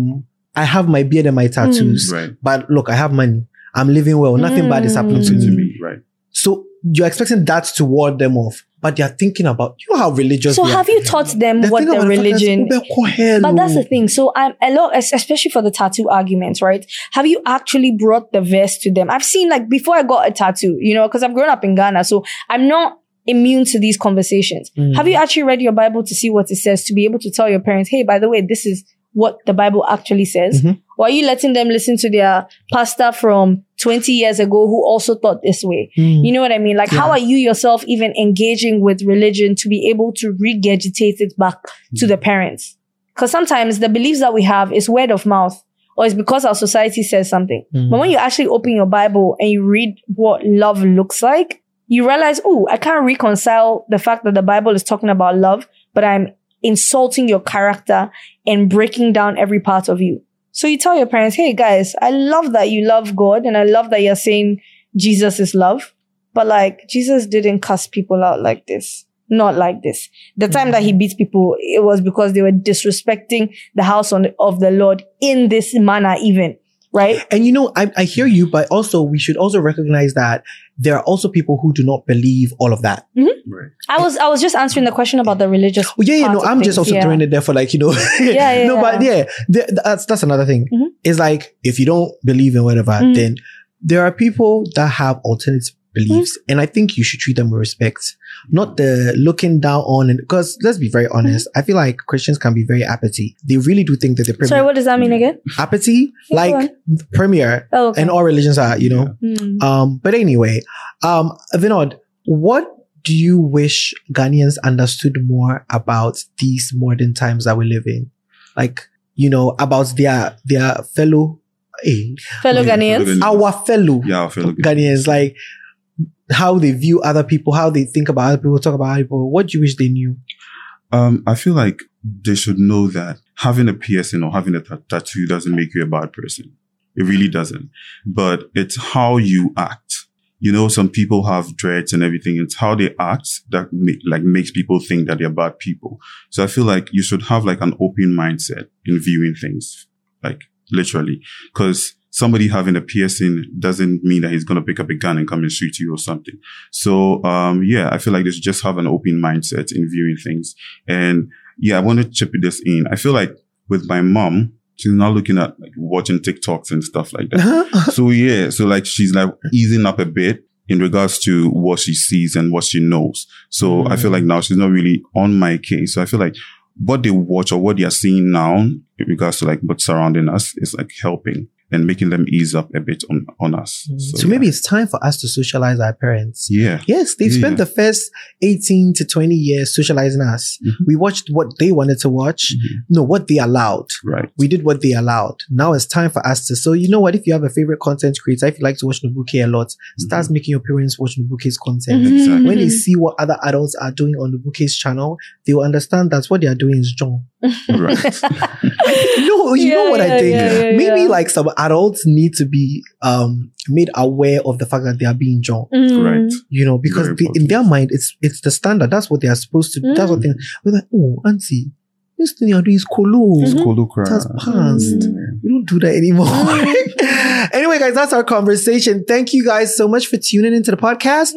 I have my beard and my tattoos, Right. but look, I have money. I'm living well. Nothing bad is happening to me. Right. So you're expecting that to ward them off, but they're thinking about, you know how religious So they have are. you taught them They're what thinking the about religion? But that's the thing. thing. So I'm a lot, especially for the tattoo arguments, right? Have you actually brought the verse to them? I've seen like before I got a tattoo, you know, because I've grown up in Ghana, so I'm not immune to these conversations. Have you actually read your Bible to see what it says, to be able to tell your parents, hey, by the way, this is what the Bible actually says? Or are you letting them listen to their pastor from 20 years ago who also thought this way? You know what I mean? Like, how are you yourself even engaging with religion to be able to regurgitate it back to the parents? Because sometimes the beliefs that we have is word of mouth, or it's because our society says something. But when you actually open your Bible and you read what love looks like, you realize, oh, I can't reconcile the fact that the Bible is talking about love, but I'm insulting your character and breaking down every part of you. So you tell your parents, hey guys, I love that you love God and I love that you're saying Jesus is love, but like Jesus didn't cuss people out like this. Not like this. The time that he beat people, it was because they were disrespecting the house of the Lord in this manner even. Right? And you know, I hear you, but also we should also recognize that there are also people who do not believe all of that. Right. I was just answering the question about the religious. No, I'm just also throwing it there for like, you know. That's another thing. It's like, if you don't believe in whatever, then there are people that have alternate beliefs, and I think you should treat them with respect, not the looking down on. And because let's be very honest, I feel like Christians can be very appity. They really do think that they're premier. Sorry, what does that mean again? Apathy, like premier, and all religions are, you know. But anyway, Vinod, what do you wish Ghanaians understood more about these modern times that we live in? Like, you know, about their fellow Ghanaians, our fellow Ghanaians, like how they view other people, how they think about other people, talk about other people. What do you wish they knew? I feel like they should know that having a piercing or having a tattoo doesn't make you a bad person. It really doesn't. But it's how you act. You know, some people have dreads and everything. It's how they act that makes people think that they're bad people. So I feel like you should have like an open mindset in viewing things, like literally, because somebody having a piercing doesn't mean that he's going to pick up a gun and come and shoot you or something. So, I feel like they should just have an open mindset in viewing things. And yeah, I want to chip this in. I feel like with my mom, she's now looking at like watching TikToks and stuff like that. So like she's like easing up a bit in regards to what she sees and what she knows. So I feel like now she's not really on my case. So I feel like what they watch or what they are seeing now in regards to like what's surrounding us is like helping and making them ease up a bit on us. So maybe it's time for us to socialize our parents. Yeah. Yes, they've spent the first 18 to 20 years socializing us. We watched what they wanted to watch. No, what they allowed. Right. We did what they allowed. Now it's time for us to. So you know what? If you have a favorite content creator, if you like to watch Nubuke a lot, start making your parents watch Nubuke's content. Exactly. When they see what other adults are doing on Nubuke's channel, they will understand that what they are doing is John. Right. No, you know what I think? Maybe like some adults need to be made aware of the fact that they are being John. Right. You know, because in their mind, it's the standard. That's what they are supposed to do. That's what we're like, oh, auntie, this thing you're doing is colo. It's colo crap. It has passed. We don't do that anymore. Anyway, guys, that's our conversation. Thank you guys so much for tuning into the podcast.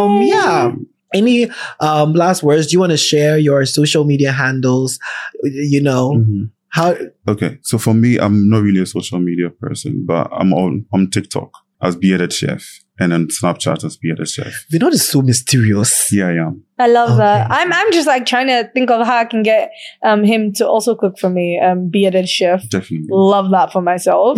Any last words? Do you want to share your social media handles? You know, how? Okay, so for me, I'm not really a social media person, but I'm on TikTok as Bearded Chef. And on Snapchat as Bearded Chef. Vinod is so mysterious. Yeah, I am. I love that. I'm just like trying to think of how I can get him to also cook for me. Bearded Chef. Definitely. Love that for myself.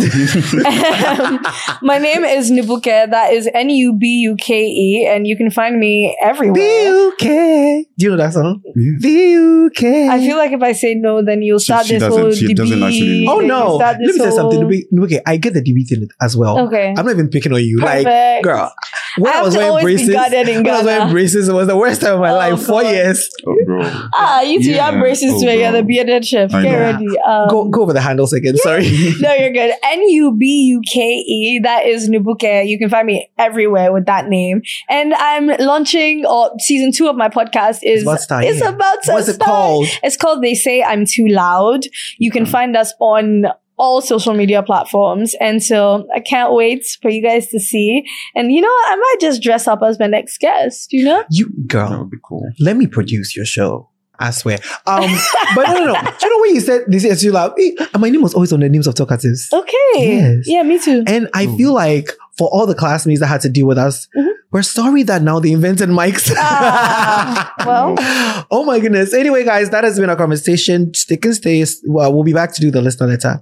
My name is Nubuke. That is Nubuke, and you can find me everywhere. Buke. Do you know that song? Yeah. Buke. I feel like if I say no, then you'll start She this doesn't- whole she DB. doesn't actually know. Oh no! Let me say something. Nubuke, I get the DB thing as well. Okay. I'm not even picking on you. Perfect. Like, girl, when I I was have to wearing always be braces, guarded in when I was Ghana. wearing braces, it was the worst time of my life. 4 God. years. Oh, bro. You two, you have Yeah. braces Oh, to it. You're bro. the Bearded Chef. I Get know. ready. Go over the handles again. Sorry. No, you're good. Nubuke. That is Nubuke. You can find me everywhere with that name. And I'm launching, or season 2 of my podcast is about to start, it's yeah. about to What's it start. called? It's called They Say I'm Too Loud. You can find us on all social media platforms. And so I can't wait for you guys to see. And you know what? I might just dress up as my next guest, you know? You, That girl, would be cool. let me produce your show. I swear. But no. Do you know when you said this is too loud? My name was always on the names of talkatives. Okay. Yes. Yeah, me too. And I feel like for all the classmates that had to deal with us, we're sorry that now they invented mics. Well. Oh my goodness. Anyway, guys, that has been our conversation. Stick and stay. Well, we'll be back to do the listener letter.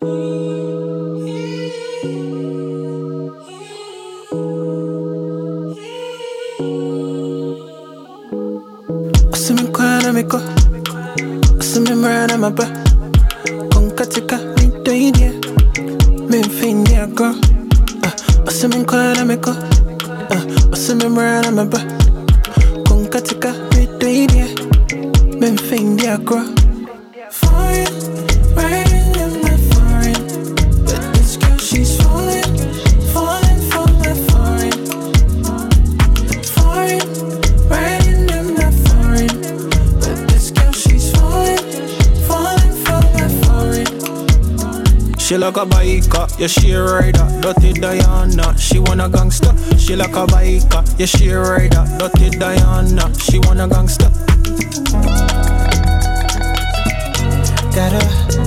Asimikwanamiko, asimimranamaba, konkatika midoinia, mimfinia girl. Asimikwanamiko, asimimranamaba, konkatika midoinia, mimfinia girl. Foreign, right in my foreign, but this girl she's falling for my foreign. Foreign, right in my foreign, but this girl she's falling for my foreign. She like a biker, yeah she a rider, dirty Diana. She wanna gangster. She like a biker, yeah she a rider, dirty Diana. She wanna gangster. Gotta,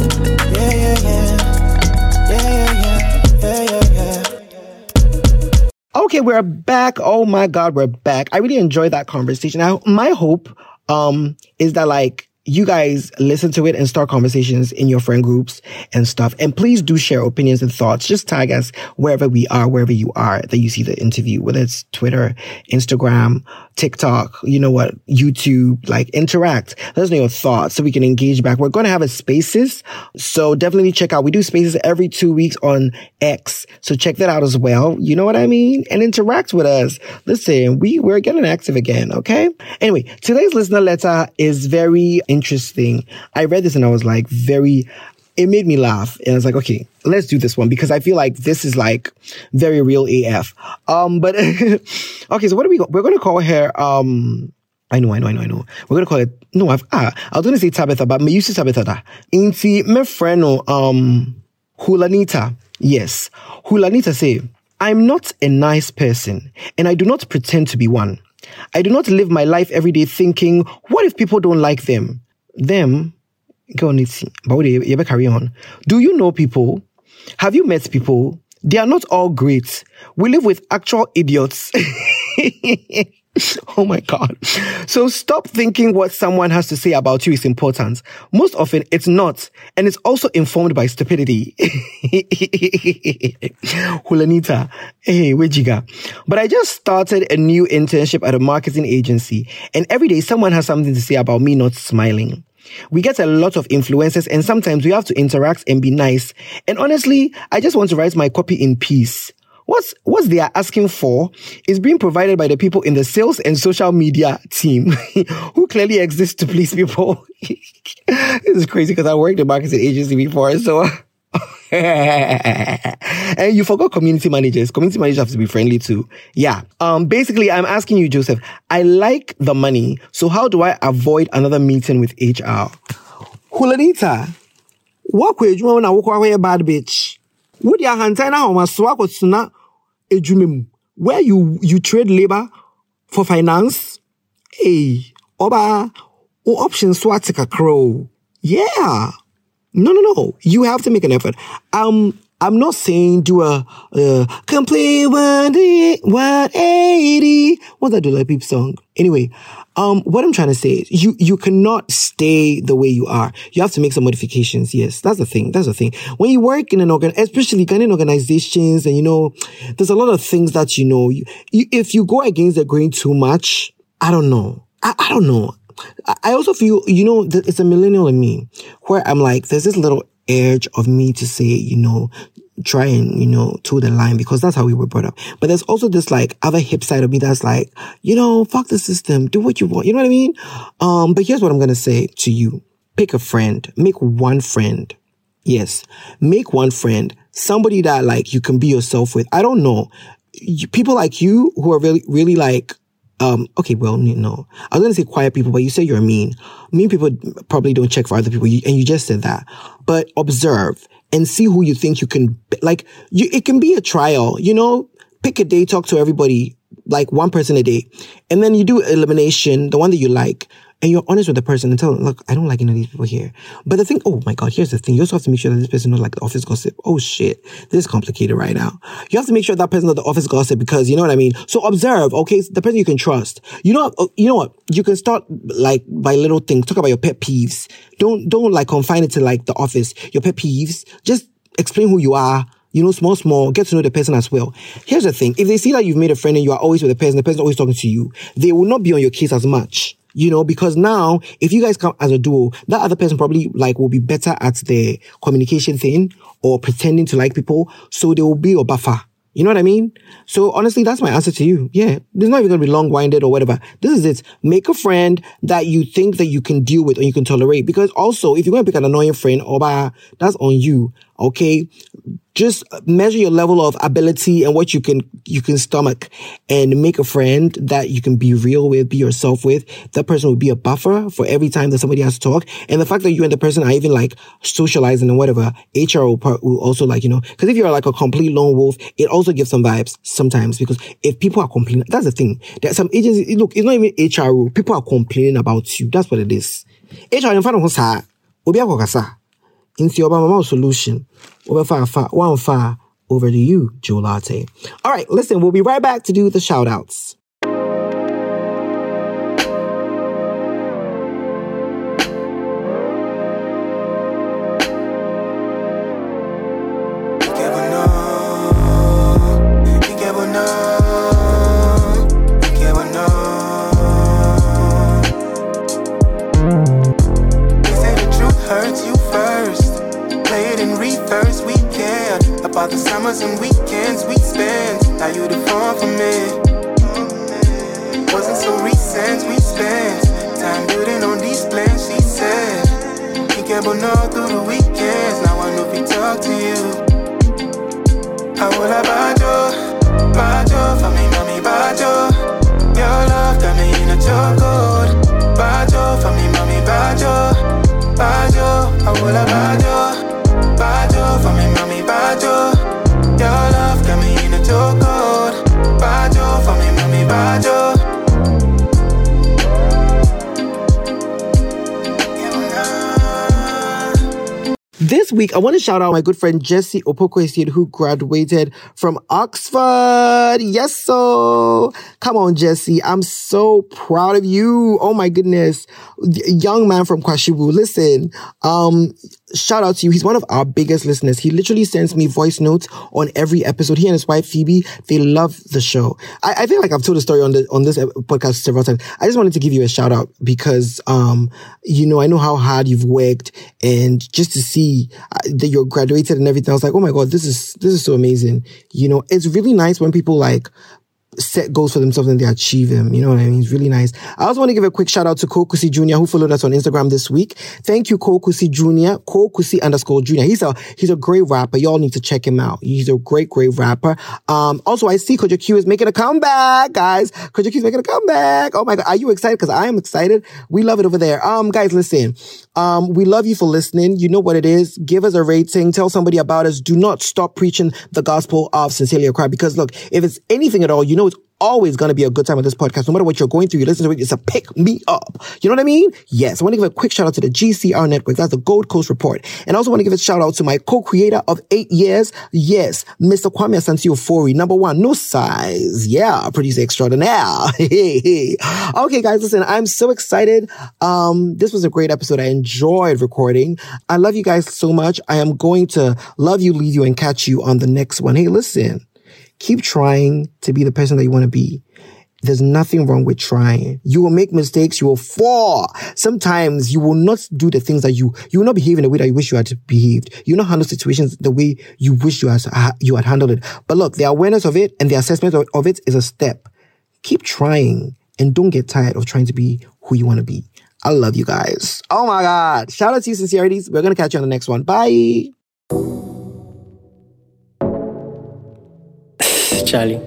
yeah. Okay, we're back. Oh my God, we're back. I really enjoyed that conversation. My hope is that like you guys listen to it and start conversations in your friend groups and stuff. And please do share opinions and thoughts. Just tag us wherever we are, wherever you are that you see the interview, whether it's Twitter, Instagram, TikTok, you know what, YouTube, like interact. Let us know your thoughts so we can engage back. We're going to have a Spaces. So definitely check out. We do Spaces every 2 weeks on X. So check that out as well. You know what I mean? And interact with us. Listen, we're getting active again. Okay. Anyway, today's listener letter is very interesting. I read this and I was like it made me laugh. And I was like, okay, let's do this one because I feel like this is like very real AF. But okay, so what we're going to call her, I know. We're going to call it, no, I was going to say Tabitha, but me used to Tabitha da. Inti me friend, Hulanita. Yes. Hulanita say, I'm not a nice person and I do not pretend to be one. I do not live my life every day thinking, what if people don't like them? Go on, but you carry on. Do you know people? Have you met people? They are not all great. We live with actual idiots. Oh my God. So stop thinking what someone has to say about you is important. Most often it's not. And it's also informed by stupidity. Hulanita. Hey, Wejiga. But I just started a new internship at a marketing agency. And every day someone has something to say about me not smiling. We get a lot of influencers and sometimes we have to interact and be nice. And honestly, I just want to write my copy in peace. What they are asking for is being provided by the people in the sales and social media team who clearly exist to please people. This is crazy because I worked in a marketing agency before, so... And you forgot community managers. Community managers have to be friendly too. Yeah. Basically, I'm asking you, Joseph, I like the money, so how do I avoid another meeting with HR? Hulanita, what could you want to walk away a bad bitch? Would your hand where you trade labor for finance? Hey, oba, or option swatika crow. Yeah. No. You have to make an effort. I'm not saying do a complete 180. What's that Dula Peep song? Anyway, what I'm trying to say is you cannot stay the way you are. You have to make some modifications. Yes, that's the thing. When you work in an especially kind of organizations, and there's a lot of things that if you go against the grain too much, I don't know. I don't know. I also feel, that it's a millennial in me where I'm like, there's this little urge of me to say, try and, toe the line, because that's how we were brought up. But there's also this like other hip side of me that's like, fuck the system, do what you want. You know what I mean? But here's what I'm going to say to you. Pick a friend, make one friend. Yes. Make one friend, somebody that like you can be yourself with. I don't know. People like you who are really, really like, okay, well, no. I was going to say quiet people, but you say you're mean. Mean people probably don't check for other people, and you just said that. But observe and see who you think you can, it can be a trial, pick a day, talk to everybody, like one person a day. And then you do elimination, the one that you like, and you're honest with the person and tell them, look, I don't like any of these people here. But the thing, oh my God, here's the thing. You also have to make sure that this person knows like the office gossip. Oh shit, this is complicated right now. You have to make sure that person knows the office gossip, because you know what I mean? So observe, okay? The person you can trust. You know what? You can start like by little things. Talk about your pet peeves. Don't like confine it to like the office. Your pet peeves. Just explain who you are. Small, get to know the person as well. Here's the thing. If they see that you've made a friend and you are always with the person always talking to you, they will not be on your case as much. Because now, if you guys come as a duo, that other person probably like will be better at the communication thing or pretending to like people. So they will be your buffer. You know what I mean? So honestly, that's my answer to you. Yeah. There's not even going to be long-winded or whatever. This is it. Make a friend that you think that you can deal with or you can tolerate. Because also, if you're going to pick an annoying friend, that's on you. Okay. Just measure your level of ability and what you can stomach, and make a friend that you can be real with, be yourself with. That person will be a buffer for every time that somebody has to talk. And the fact that you and the person are even like socializing and whatever, HR will also like, because if you're like a complete lone wolf, it also gives some vibes sometimes, because if people are complaining, that's the thing. There are some agencies, look, it's not even HR rule. People are complaining about you. That's what it is. HR in front of us, into your mama solution. One far over to you, Joe Latte. All right, listen, we'll be right back to do the shout outs. The summers and weekends we spent, now you the fun for me. Wasn't so recent, we spent time building on these plans, she said. You can't but know through the weekends, now I know if we talk to you. How will I bajo, for me, mommy, bajo. Your love got me in a chokehold. Bajo, for me, mommy, bajo. How will I bajo, for me, mommy, bajo. Your love got me in a chokehold. Bajo, for me, mommy, bajo. This week, I want to shout out my good friend Jessie Opokwesi, who graduated from Oxford. Yes, so come on, Jessie. I'm so proud of you. Oh my goodness. Young man from Kwashibu. Listen, shout out to you. He's one of our biggest listeners. He literally sends me voice notes on every episode. He and his wife, Phoebe, they love the show. I feel like I've told a story on this podcast several times. I just wanted to give you a shout out because, I know how hard you've worked, and just to see that you're graduated and everything, I was like, oh my God, this is so amazing. It's really nice when people like set goals for themselves and they achieve them. You know what I mean? It's really nice. I also want to give a quick shout out to Cole Kusi Jr., who followed us on Instagram this week. Thank you, Cole Kusi Jr., Cole Kusi _Jr. He's a great rapper. Y'all need to check him out. He's a great rapper. Also, I see Kojo Q is making a comeback, guys. Kojo Q is making a comeback. Oh my God. Are you excited? Because I am excited. We love it over there. Guys, listen. We love you for listening. You know what it is. Give us a rating. Tell somebody about us. Do not stop preaching the gospel of Sincerely Accra, because look, if it's anything at all, it's always going to be a good time on this podcast. No matter what you're going through, you listen to it, it's a pick me up. You know what I mean? Yes. I want to give a quick shout out to the GCR Network. That's the Gold Coast Report. And I also want to give a shout out to my co-creator of 8 years. Yes, Mr. Kwame Asante Ofori. Number 1, no size. Yeah, producer extraordinaire. Okay, guys, listen, I'm so excited. This was a great episode. I enjoyed recording. I love you guys so much. I am going to love you, leave you, and catch you on the next one. Hey, listen. Keep trying to be the person that you want to be. There's nothing wrong with trying. You will make mistakes. You will fall. Sometimes you will not do the things that you will not behave in the way that you wish you had behaved. You will not handle situations the way you wish you had handled it. But look, the awareness of it and the assessment of it is a step. Keep trying and don't get tired of trying to be who you want to be. I love you guys. Oh my God. Shout out to you, Sincerities. We're going to catch you on the next one. Bye. Charlie.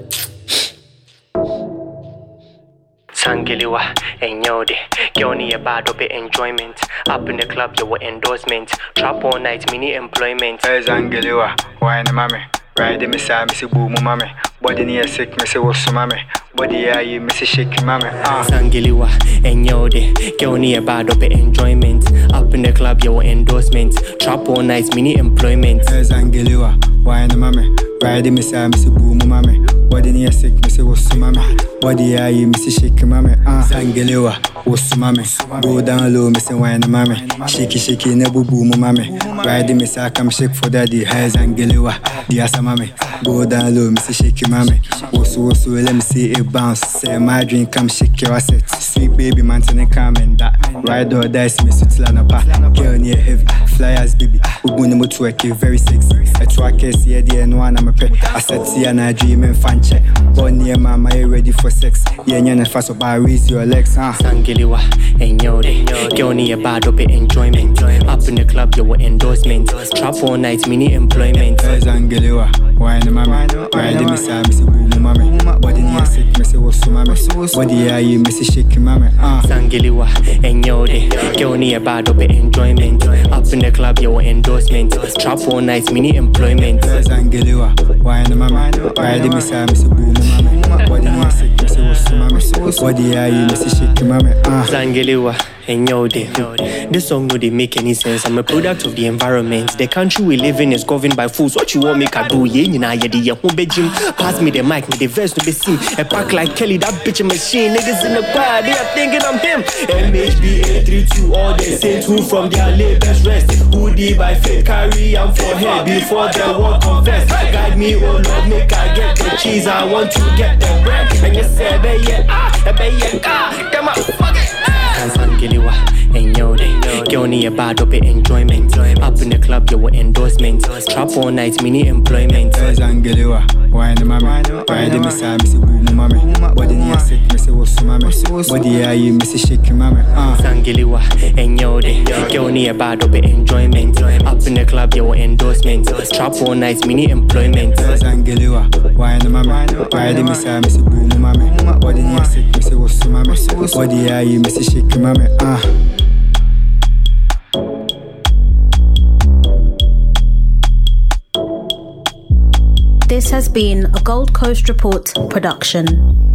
Sangiliwa, enyode. Gioni a bad up enjoyment. Up in the club, you were endorsement. Trap all night, mini employment. Sangiliwa, wine mame. Ride me sa me boom mame. Body near sick, me say what's mame. Body aye, me say shake mame. Sangiliwa, enyode. Gioni a bad up enjoyment. Up in the club, you were endorsement. Trap all night, mini employment. Sangiliwa, wine mame. Ride me sa me boom mame. Body near sick, me say what's mame. Body aye, me say shake mame. Sangiliwa, what's mame. Go down low, me say wine mame. Shaky, ne boom mame. Ride me sa come shake for daddy. Hey Sangiliwa, diasa mame. Go down low, me say shake mame. What's let me see it bounce. Say my drink, come shake your asset. Sweet baby, man, turn calm and that. Ride or dice, me sweet lana pa. Girl near heavy, flyers baby. Ubuni mo twerk, very sexy. I twerk, see the no one I'm a pet. I said see and I dream and fan check. Born near mama, you ready for sex? Yeah, and fast up, I raise your legs, huh? Sangiliwa, enyode. Girl near bad up enjoyment. Up in the club, you were endorsement. Trap all night, mini employment. Sangiliwa, wine mama. Ride me sa me say boom mama. Body near sick, me say what's mama. Body aye, me say shake mama. Sangiliwa, enyode. Girl near bad up enjoyment. Up in the club, you were endorsement. Trap all night, mini employment. Sangiliwa, wine mama. Ride me sa me say boom mama. Body near sick, me say what's mama. Body aye, me say shake mama. Sangiliwa, enyode. This song no dey make any sense. I'm a product of the environment. The country we live in is governed by fools. What you want me to do? Yeah, you know, pass me the mic, me the verse to be seen. A pack like Kelly, that bitch machine. Niggas in the choir, they are thinking I'm him. MHB832, all they say two from their labels rest. Hoodie by faith, carry I'm for head before they won't confess. Guide me, oh Lord, make I get the cheese. I want to get the bread. And you say, come on, fuck it. Sangiliwa, enyode. Girl near bad up enjoyment. Up in the club, you were endorsement. Trap all night, mini employment. Sangiliwa, wine mama. Ride me sa me say boom mama. Body near sick, me say what's mama. Body aye, me say shake mama. Sangiliwa, enyode. Girl near bad up enjoyment. Up in the club, you were endorsement. Trap all night, mini employment. Sangiliwa, wine mama. Ride me sa me say boom mama. Body near sick, me say what's mama. Body aye, me say shake mama. This has been a Gold Coast Report production.